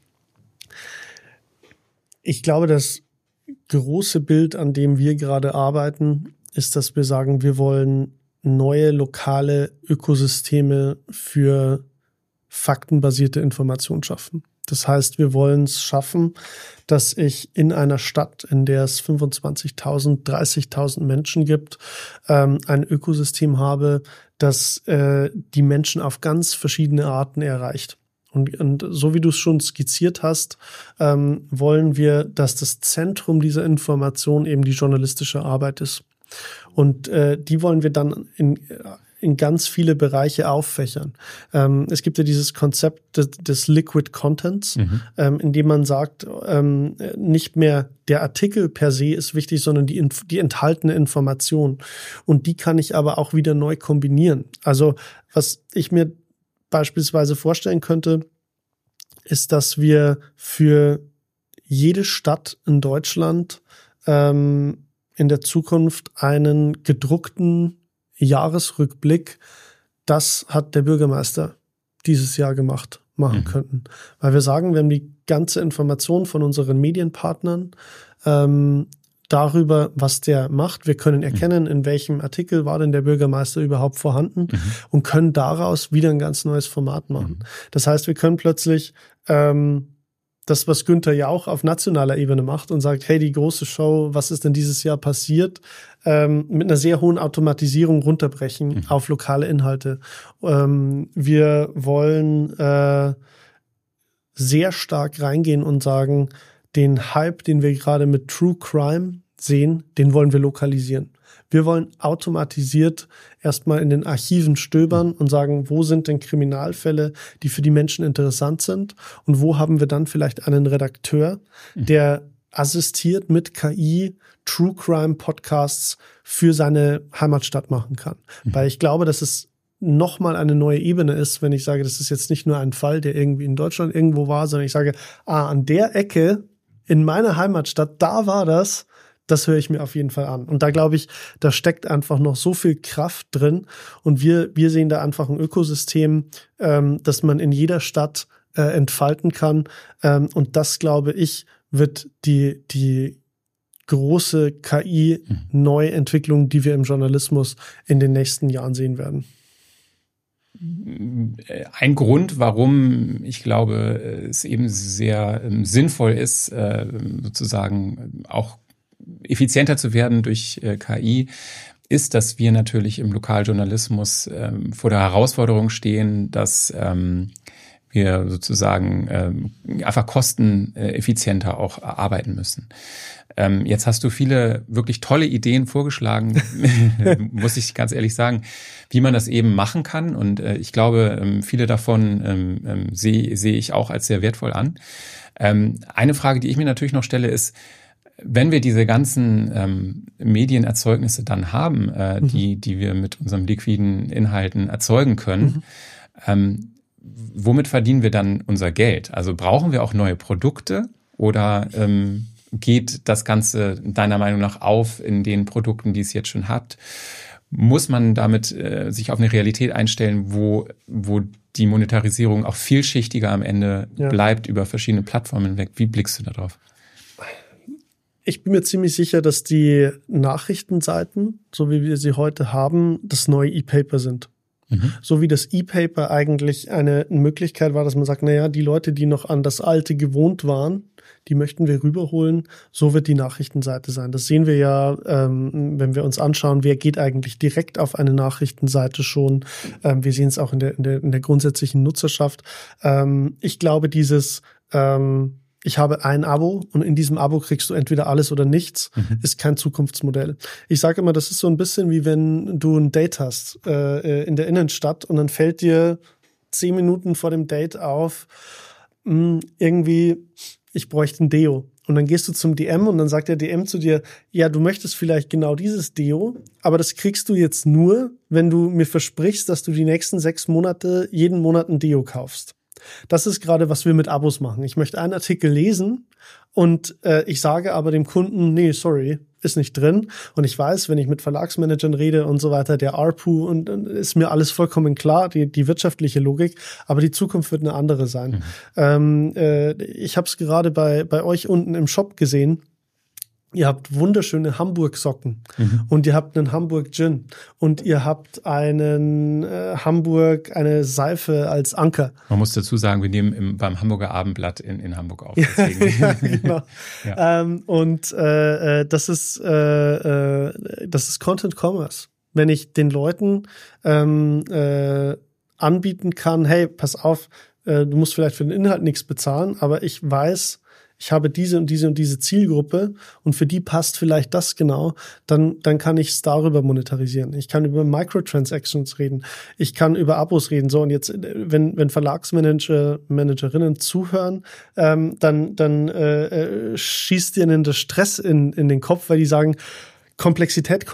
Speaker 2: Ich glaube, das große Bild, an dem wir gerade arbeiten, ist, dass wir sagen, wir wollen neue lokale Ökosysteme für faktenbasierte Information schaffen. Das heißt, wir wollen es schaffen, dass ich in einer Stadt, in der es 25.000, 30.000 Menschen gibt, ein Ökosystem habe, das die Menschen auf ganz verschiedene Arten erreicht. Und so wie du es schon skizziert hast, wollen wir, dass das Zentrum dieser Information eben die journalistische Arbeit ist. Und die wollen wir dann in ganz viele Bereiche auffächern. Es gibt ja dieses Konzept des Liquid Contents, in dem man sagt, nicht mehr der Artikel per se ist wichtig, sondern die enthaltene Information. Und die kann ich aber auch wieder neu kombinieren. Also was ich mir beispielsweise vorstellen könnte, ist, dass wir für jede Stadt in Deutschland in der Zukunft einen gedruckten Jahresrückblick, das hat der Bürgermeister dieses Jahr machen könnten. Weil wir sagen, wir haben die ganze Information von unseren Medienpartnern darüber, was der macht. Wir können erkennen, in welchem Artikel war denn der Bürgermeister überhaupt vorhanden und können daraus wieder ein ganz neues Format machen. Das heißt, wir können plötzlich das, was Günther ja auch auf nationaler Ebene macht und sagt, hey, die große Show, was ist denn dieses Jahr passiert, mit einer sehr hohen Automatisierung runterbrechen auf lokale Inhalte. Wir wollen sehr stark reingehen und sagen, den Hype, den wir gerade mit True Crime sehen, den wollen wir lokalisieren. Wir wollen automatisiert erstmal in den Archiven stöbern und sagen, wo sind denn Kriminalfälle, die für die Menschen interessant sind und wo haben wir dann vielleicht einen Redakteur, der assistiert mit KI True Crime Podcasts für seine Heimatstadt machen kann. Weil ich glaube, dass es nochmal eine neue Ebene ist, wenn ich sage, das ist jetzt nicht nur ein Fall, der irgendwie in Deutschland irgendwo war, sondern ich sage, an der Ecke in meiner Heimatstadt, da war das höre ich mir auf jeden Fall an. Und da glaube ich, da steckt einfach noch so viel Kraft drin. Und wir sehen da einfach ein Ökosystem, das man in jeder Stadt entfalten kann. Und das, glaube ich, wird die große KI-Neuentwicklung, die wir im Journalismus in den nächsten Jahren sehen werden.
Speaker 1: Ein Grund, warum ich glaube, es eben sehr sinnvoll ist, sozusagen auch effizienter zu werden durch KI, ist, dass wir natürlich im Lokaljournalismus vor der Herausforderung stehen, dass wir sozusagen einfach kosteneffizienter auch arbeiten müssen. Jetzt hast du viele wirklich tolle Ideen vorgeschlagen, muss ich ganz ehrlich sagen, wie man das eben machen kann. Und ich glaube, viele davon sehe ich auch als sehr wertvoll an. Eine Frage, die ich mir natürlich noch stelle, ist, wenn wir diese ganzen Medienerzeugnisse dann haben, die wir mit unseren liquiden Inhalten erzeugen können, womit verdienen wir dann unser Geld? Also brauchen wir auch neue Produkte oder geht das Ganze deiner Meinung nach auf in den Produkten, die es jetzt schon hat? Muss man damit sich auf eine Realität einstellen, wo die Monetarisierung auch vielschichtiger am Ende bleibt über verschiedene Plattformen hinweg? Wie blickst du da drauf?
Speaker 2: Ich bin mir ziemlich sicher, dass die Nachrichtenseiten, so wie wir sie heute haben, das neue E-Paper sind. So wie das E-Paper eigentlich eine Möglichkeit war, dass man sagt, naja, die Leute, die noch an das Alte gewohnt waren, die möchten wir rüberholen. So wird die Nachrichtenseite sein. Das sehen wir ja, wenn wir uns anschauen, wer geht eigentlich direkt auf eine Nachrichtenseite schon. Wir sehen es auch in der grundsätzlichen Nutzerschaft. Ich glaube, ich habe ein Abo und in diesem Abo kriegst du entweder alles oder nichts, ist kein Zukunftsmodell. Ich sage immer, das ist so ein bisschen wie wenn du ein Date hast in der Innenstadt und dann fällt dir 10 Minuten vor dem Date auf, irgendwie, ich bräuchte ein Deo. Und dann gehst du zum DM und dann sagt der DM zu dir, ja, du möchtest vielleicht genau dieses Deo, aber das kriegst du jetzt nur, wenn du mir versprichst, dass du die nächsten 6 Monate jeden Monat ein Deo kaufst. Das ist gerade, was wir mit Abos machen. Ich möchte einen Artikel lesen und ich sage aber dem Kunden, nee, sorry, ist nicht drin. Und ich weiß, wenn ich mit Verlagsmanagern rede und so weiter, der ARPU und ist mir alles vollkommen klar, die wirtschaftliche Logik, aber die Zukunft wird eine andere sein. Ich habe es gerade bei euch unten im Shop gesehen. Ihr habt wunderschöne Hamburg-Socken und ihr habt einen Hamburg-Gin und ihr habt eine Seife als Anker.
Speaker 1: Man muss dazu sagen, wir nehmen beim Hamburger Abendblatt in Hamburg auf. Deswegen.
Speaker 2: Ja, genau. Ja. Das ist Content Commerce. Wenn ich den Leuten anbieten kann, hey, pass auf, du musst vielleicht für den Inhalt nichts bezahlen, aber ich weiß, ich habe diese und diese und diese Zielgruppe und für die passt vielleicht das genau, dann kann ich es darüber monetarisieren. Ich kann über Microtransactions reden. Ich kann über Abos reden. So, und jetzt, wenn Verlagsmanagerinnen zuhören, dann schießt ihnen der Stress in den Kopf, weil die sagen, Komplexität.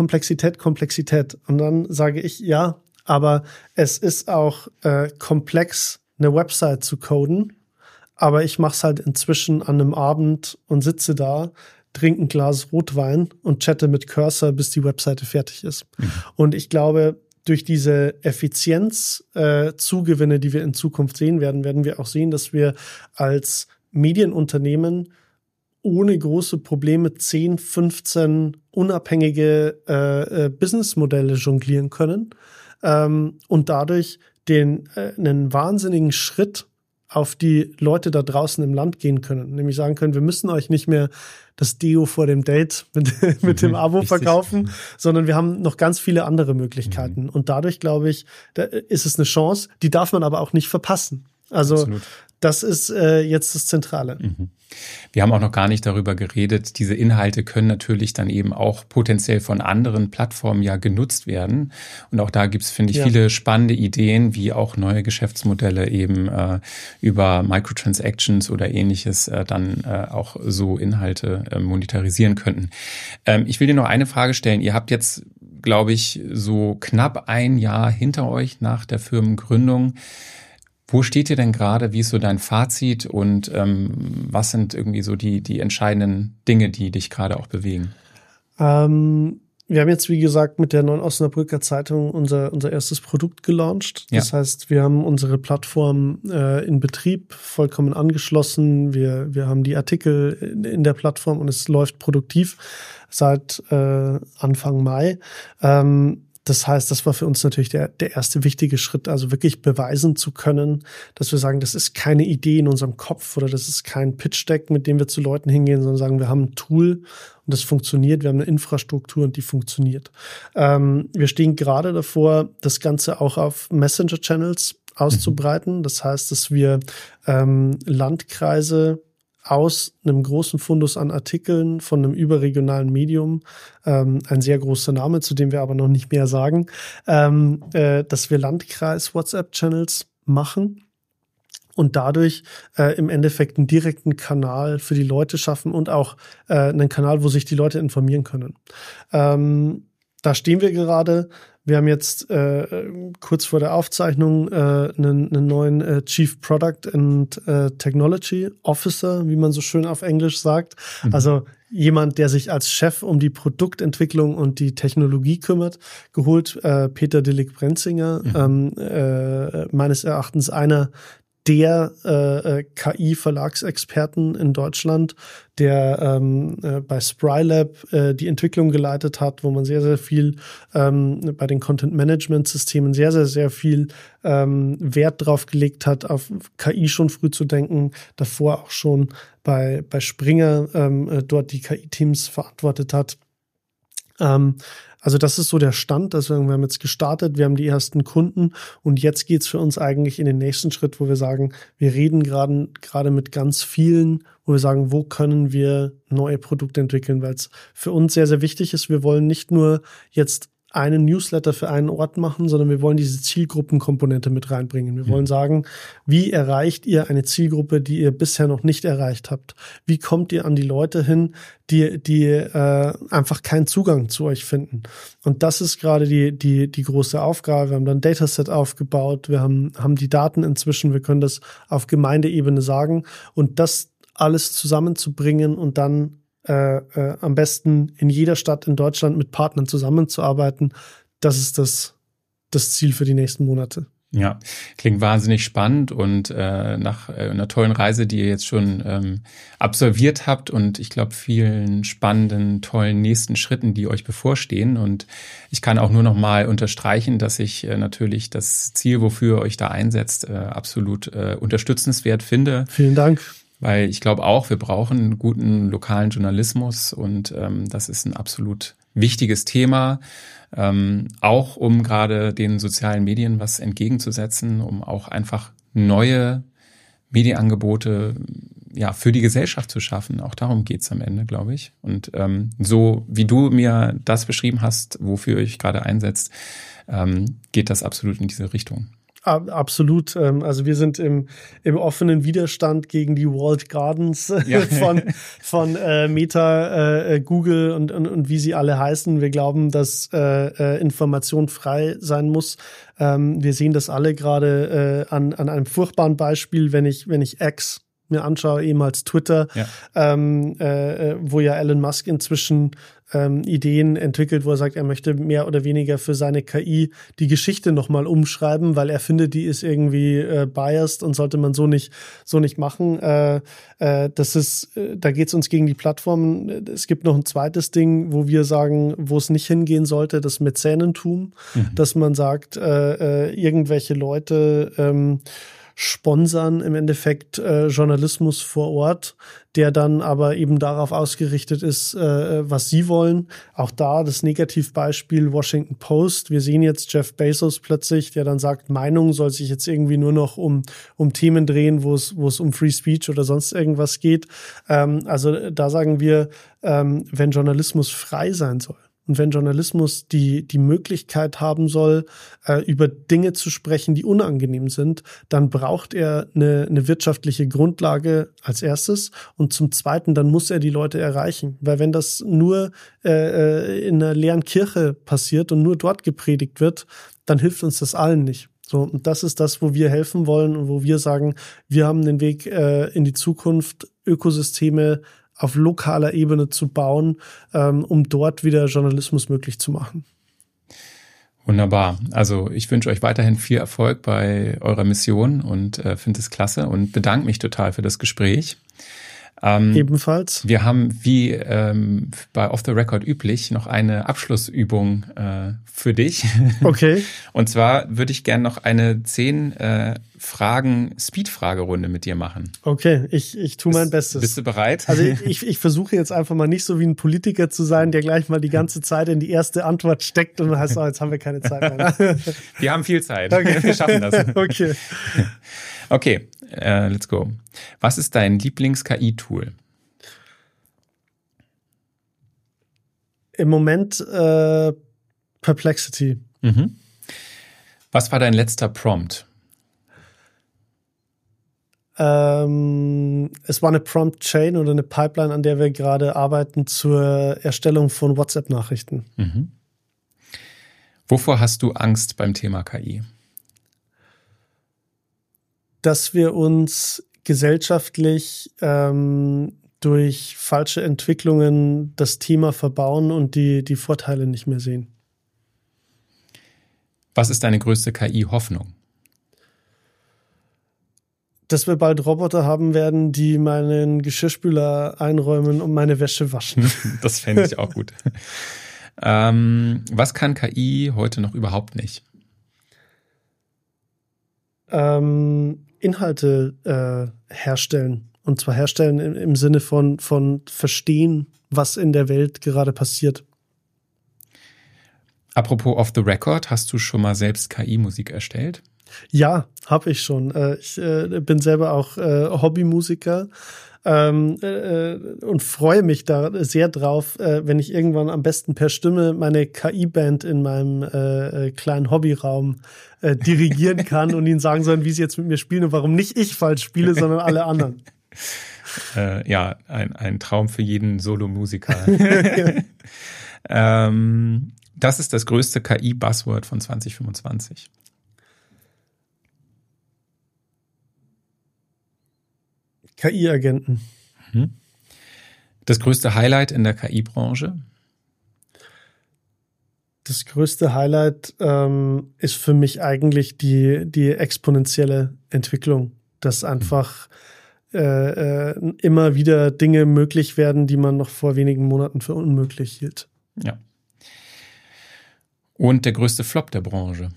Speaker 2: Und dann sage ich, ja, aber es ist auch komplex, eine Website zu coden. Aber ich mache es halt inzwischen an einem Abend und sitze da, trinke ein Glas Rotwein und chatte mit Cursor, bis die Webseite fertig ist. Und ich glaube, durch diese Effizienzzugewinne, die wir in Zukunft sehen werden wir auch sehen, dass wir als Medienunternehmen ohne große Probleme 10, 15 unabhängige Businessmodelle jonglieren können und dadurch einen wahnsinnigen Schritt auf die Leute da draußen im Land gehen können. Nämlich sagen können, wir müssen euch nicht mehr das Deo vor dem Date mit dem Abo verkaufen, sondern wir haben noch ganz viele andere Möglichkeiten. Und dadurch, glaube ich, da ist es eine Chance, die darf man aber auch nicht verpassen. Also absolut. Das ist jetzt das Zentrale.
Speaker 1: Wir haben auch noch gar nicht darüber geredet. Diese Inhalte können natürlich dann eben auch potenziell von anderen Plattformen ja genutzt werden. Und auch da gibt's, finde ich, viele spannende Ideen, wie auch neue Geschäftsmodelle eben über Microtransactions oder ähnliches dann auch so Inhalte monetarisieren könnten. Ich will dir noch eine Frage stellen. Ihr habt jetzt, glaube ich, so knapp 1 Jahr hinter euch nach der Firmengründung. Wo steht ihr denn gerade? Wie ist so dein Fazit und was sind irgendwie so die entscheidenden Dinge, die dich gerade auch bewegen?
Speaker 2: Wir haben jetzt, wie gesagt, mit der Neuen Osnabrücker Zeitung unser erstes Produkt gelauncht. Das heißt, wir haben unsere Plattform in Betrieb, vollkommen angeschlossen. Wir haben die Artikel in der Plattform und es läuft produktiv seit Anfang Mai. Das heißt, das war für uns natürlich der erste wichtige Schritt, also wirklich beweisen zu können, dass wir sagen, das ist keine Idee in unserem Kopf oder das ist kein Pitch-Deck, mit dem wir zu Leuten hingehen, sondern sagen, wir haben ein Tool und das funktioniert, wir haben eine Infrastruktur und die funktioniert. Wir stehen gerade davor, das Ganze auch auf Messenger-Channels auszubreiten. Das heißt, dass wir Landkreise aus einem großen Fundus an Artikeln von einem überregionalen Medium, ein sehr großer Name, zu dem wir aber noch nicht mehr sagen, dass wir Landkreis-WhatsApp-Channels machen und dadurch im Endeffekt einen direkten Kanal für die Leute schaffen und auch einen Kanal, wo sich die Leute informieren können. Da stehen wir gerade. Wir haben jetzt kurz vor der Aufzeichnung einen neuen Chief Product and Technology Officer, wie man so schön auf Englisch sagt. Also jemand, der sich als Chef um die Produktentwicklung und die Technologie kümmert, geholt. Peter Dillig-Brenzinger, meines Erachtens einer der KI-Verlagsexperten in Deutschland, der bei Sprylab die Entwicklung geleitet hat, wo man sehr, sehr viel bei den Content-Management-Systemen sehr, sehr, sehr viel Wert drauf gelegt hat, auf KI schon früh zu denken, davor auch schon bei Springer dort die KI-Teams verantwortet hat. Also das ist so der Stand, dass wir haben jetzt gestartet, wir haben die ersten Kunden und jetzt geht's für uns eigentlich in den nächsten Schritt, wo wir sagen, wir reden gerade mit ganz vielen, wo wir sagen, wo können wir neue Produkte entwickeln, weil es für uns sehr, sehr wichtig ist. Wir wollen nicht nur jetzt einen Newsletter für einen Ort machen, sondern wir wollen diese Zielgruppenkomponente mit reinbringen. Wir wollen sagen, wie erreicht ihr eine Zielgruppe, die ihr bisher noch nicht erreicht habt? Wie kommt ihr an die Leute hin, die einfach keinen Zugang zu euch finden? Und das ist gerade die große Aufgabe. Wir haben dann ein Dataset aufgebaut, wir haben die Daten inzwischen, wir können das auf Gemeindeebene sagen und das alles zusammenzubringen und dann am besten in jeder Stadt in Deutschland mit Partnern zusammenzuarbeiten, das ist das Ziel für die nächsten Monate.
Speaker 1: Ja, klingt wahnsinnig spannend und nach einer tollen Reise, die ihr jetzt schon absolviert habt und ich glaube vielen spannenden, tollen nächsten Schritten, die euch bevorstehen. Und ich kann auch nur noch mal unterstreichen, dass ich natürlich das Ziel, wofür ihr euch da einsetzt, absolut unterstützenswert finde.
Speaker 2: Vielen Dank.
Speaker 1: Weil ich glaube auch, wir brauchen einen guten lokalen Journalismus und das ist ein absolut wichtiges Thema, auch um gerade den sozialen Medien was entgegenzusetzen, um auch einfach neue Medienangebote für die Gesellschaft zu schaffen. Auch darum geht's am Ende, glaube ich. Und so wie du mir das beschrieben hast, wofür ihr euch gerade einsetzt, geht das absolut in diese Richtung.
Speaker 2: Absolut. Also wir sind im offenen Widerstand gegen die Walled Gardens von Meta, Google und wie sie alle heißen. Wir glauben, dass Information frei sein muss. Wir sehen das alle gerade an einem furchtbaren Beispiel, wenn ich X mir anschaue, ehemals Twitter, wo ja Elon Musk inzwischen Ideen entwickelt, wo er sagt, er möchte mehr oder weniger für seine KI die Geschichte nochmal umschreiben, weil er findet, die ist irgendwie biased und sollte man so nicht machen. Da geht's uns gegen die Plattformen. Es gibt noch ein zweites Ding, wo wir sagen, wo es nicht hingehen sollte, das Mäzenentum, dass man sagt, irgendwelche Leute sponsern im Endeffekt Journalismus vor Ort, der dann aber eben darauf ausgerichtet ist, was sie wollen. Auch da das Negativbeispiel Washington Post. Wir sehen jetzt Jeff Bezos plötzlich, der dann sagt, Meinung soll sich jetzt irgendwie nur noch um Themen drehen, wo es um Free Speech oder sonst irgendwas geht. Also da sagen wir, wenn Journalismus frei sein soll, und wenn Journalismus die Möglichkeit haben soll, über Dinge zu sprechen, die unangenehm sind, dann braucht er eine wirtschaftliche Grundlage als erstes und zum Zweiten, dann muss er die Leute erreichen. Weil wenn das nur in einer leeren Kirche passiert und nur dort gepredigt wird, dann hilft uns das allen nicht. So, und das ist das, wo wir helfen wollen und wo wir sagen, wir haben den Weg in die Zukunft, Ökosysteme auf lokaler Ebene zu bauen, um dort wieder Journalismus möglich zu machen.
Speaker 1: Wunderbar. Also ich wünsche euch weiterhin viel Erfolg bei eurer Mission und finde es klasse und bedanke mich total für das Gespräch.
Speaker 2: Ebenfalls.
Speaker 1: Wir haben, wie bei Off the Record üblich, noch eine Abschlussübung für dich.
Speaker 2: Okay.
Speaker 1: Und zwar würde ich gerne noch eine 10 Fragen-Speed-Fragerunde mit dir machen.
Speaker 2: Okay, ich tue mein Bestes.
Speaker 1: Bist du bereit?
Speaker 2: Also ich versuche jetzt einfach mal nicht so wie ein Politiker zu sein, der gleich mal die ganze Zeit in die erste Antwort steckt und heißt, jetzt haben wir keine Zeit mehr.
Speaker 1: Wir haben viel Zeit.
Speaker 2: Okay.
Speaker 1: Wir schaffen das.
Speaker 2: Okay.
Speaker 1: Okay, let's go. Was ist dein Lieblings-KI-Tool?
Speaker 2: Im Moment Perplexity.
Speaker 1: Mhm. Was war dein letzter Prompt?
Speaker 2: Es war eine Prompt-Chain oder eine Pipeline, an der wir gerade arbeiten zur Erstellung von WhatsApp-Nachrichten.
Speaker 1: Mhm. Wovor hast du Angst beim Thema KI?
Speaker 2: Dass wir uns gesellschaftlich durch falsche Entwicklungen das Thema verbauen und die Vorteile nicht mehr sehen.
Speaker 1: Was ist deine größte KI-Hoffnung?
Speaker 2: Dass wir bald Roboter haben werden, die meinen Geschirrspüler einräumen und meine Wäsche waschen.
Speaker 1: Das fände ich auch gut. Was kann KI heute noch überhaupt nicht?
Speaker 2: Inhalte herstellen. Und zwar herstellen im Sinne von verstehen, was in der Welt gerade passiert.
Speaker 1: Apropos Off the Record, hast du schon mal selbst KI-Musik erstellt?
Speaker 2: Ja, habe ich schon. Ich bin selber auch Hobbymusiker und freue mich da sehr drauf, wenn ich irgendwann am besten per Stimme meine KI-Band in meinem kleinen Hobbyraum dirigieren kann und ihnen sagen sollen, wie sie jetzt mit mir spielen und warum nicht ich falsch spiele, sondern alle anderen.
Speaker 1: Ja, ein Traum für jeden Solomusiker. Das ist das größte KI-Buzzword von 2025.
Speaker 2: KI-Agenten.
Speaker 1: Das größte Highlight in der KI-Branche?
Speaker 2: Das größte Highlight ist für mich eigentlich die exponentielle Entwicklung, dass einfach immer wieder Dinge möglich werden, die man noch vor wenigen Monaten für unmöglich hielt.
Speaker 1: Ja. Und der größte Flop der Branche?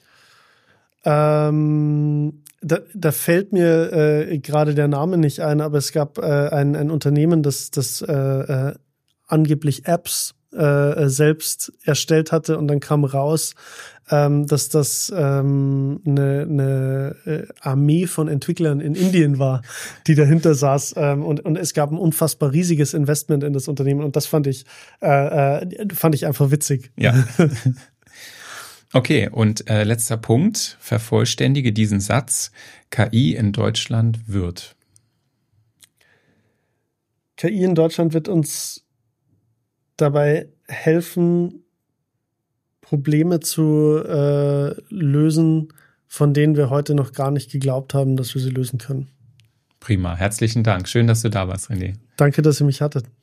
Speaker 2: Da fällt mir gerade der Name nicht ein, aber es gab ein Unternehmen, das angeblich Apps selbst erstellt hatte und dann kam raus, dass das eine Armee von Entwicklern in Indien war, die dahinter saß und es gab ein unfassbar riesiges Investment in das Unternehmen und das fand ich einfach witzig.
Speaker 1: Ja. Okay, und letzter Punkt, vervollständige diesen Satz, KI in Deutschland wird.
Speaker 2: KI in Deutschland wird uns dabei helfen, Probleme zu lösen, von denen wir heute noch gar nicht geglaubt haben, dass wir sie lösen können.
Speaker 1: Prima, herzlichen Dank. Schön, dass du da warst, René.
Speaker 2: Danke, dass ihr mich hattet.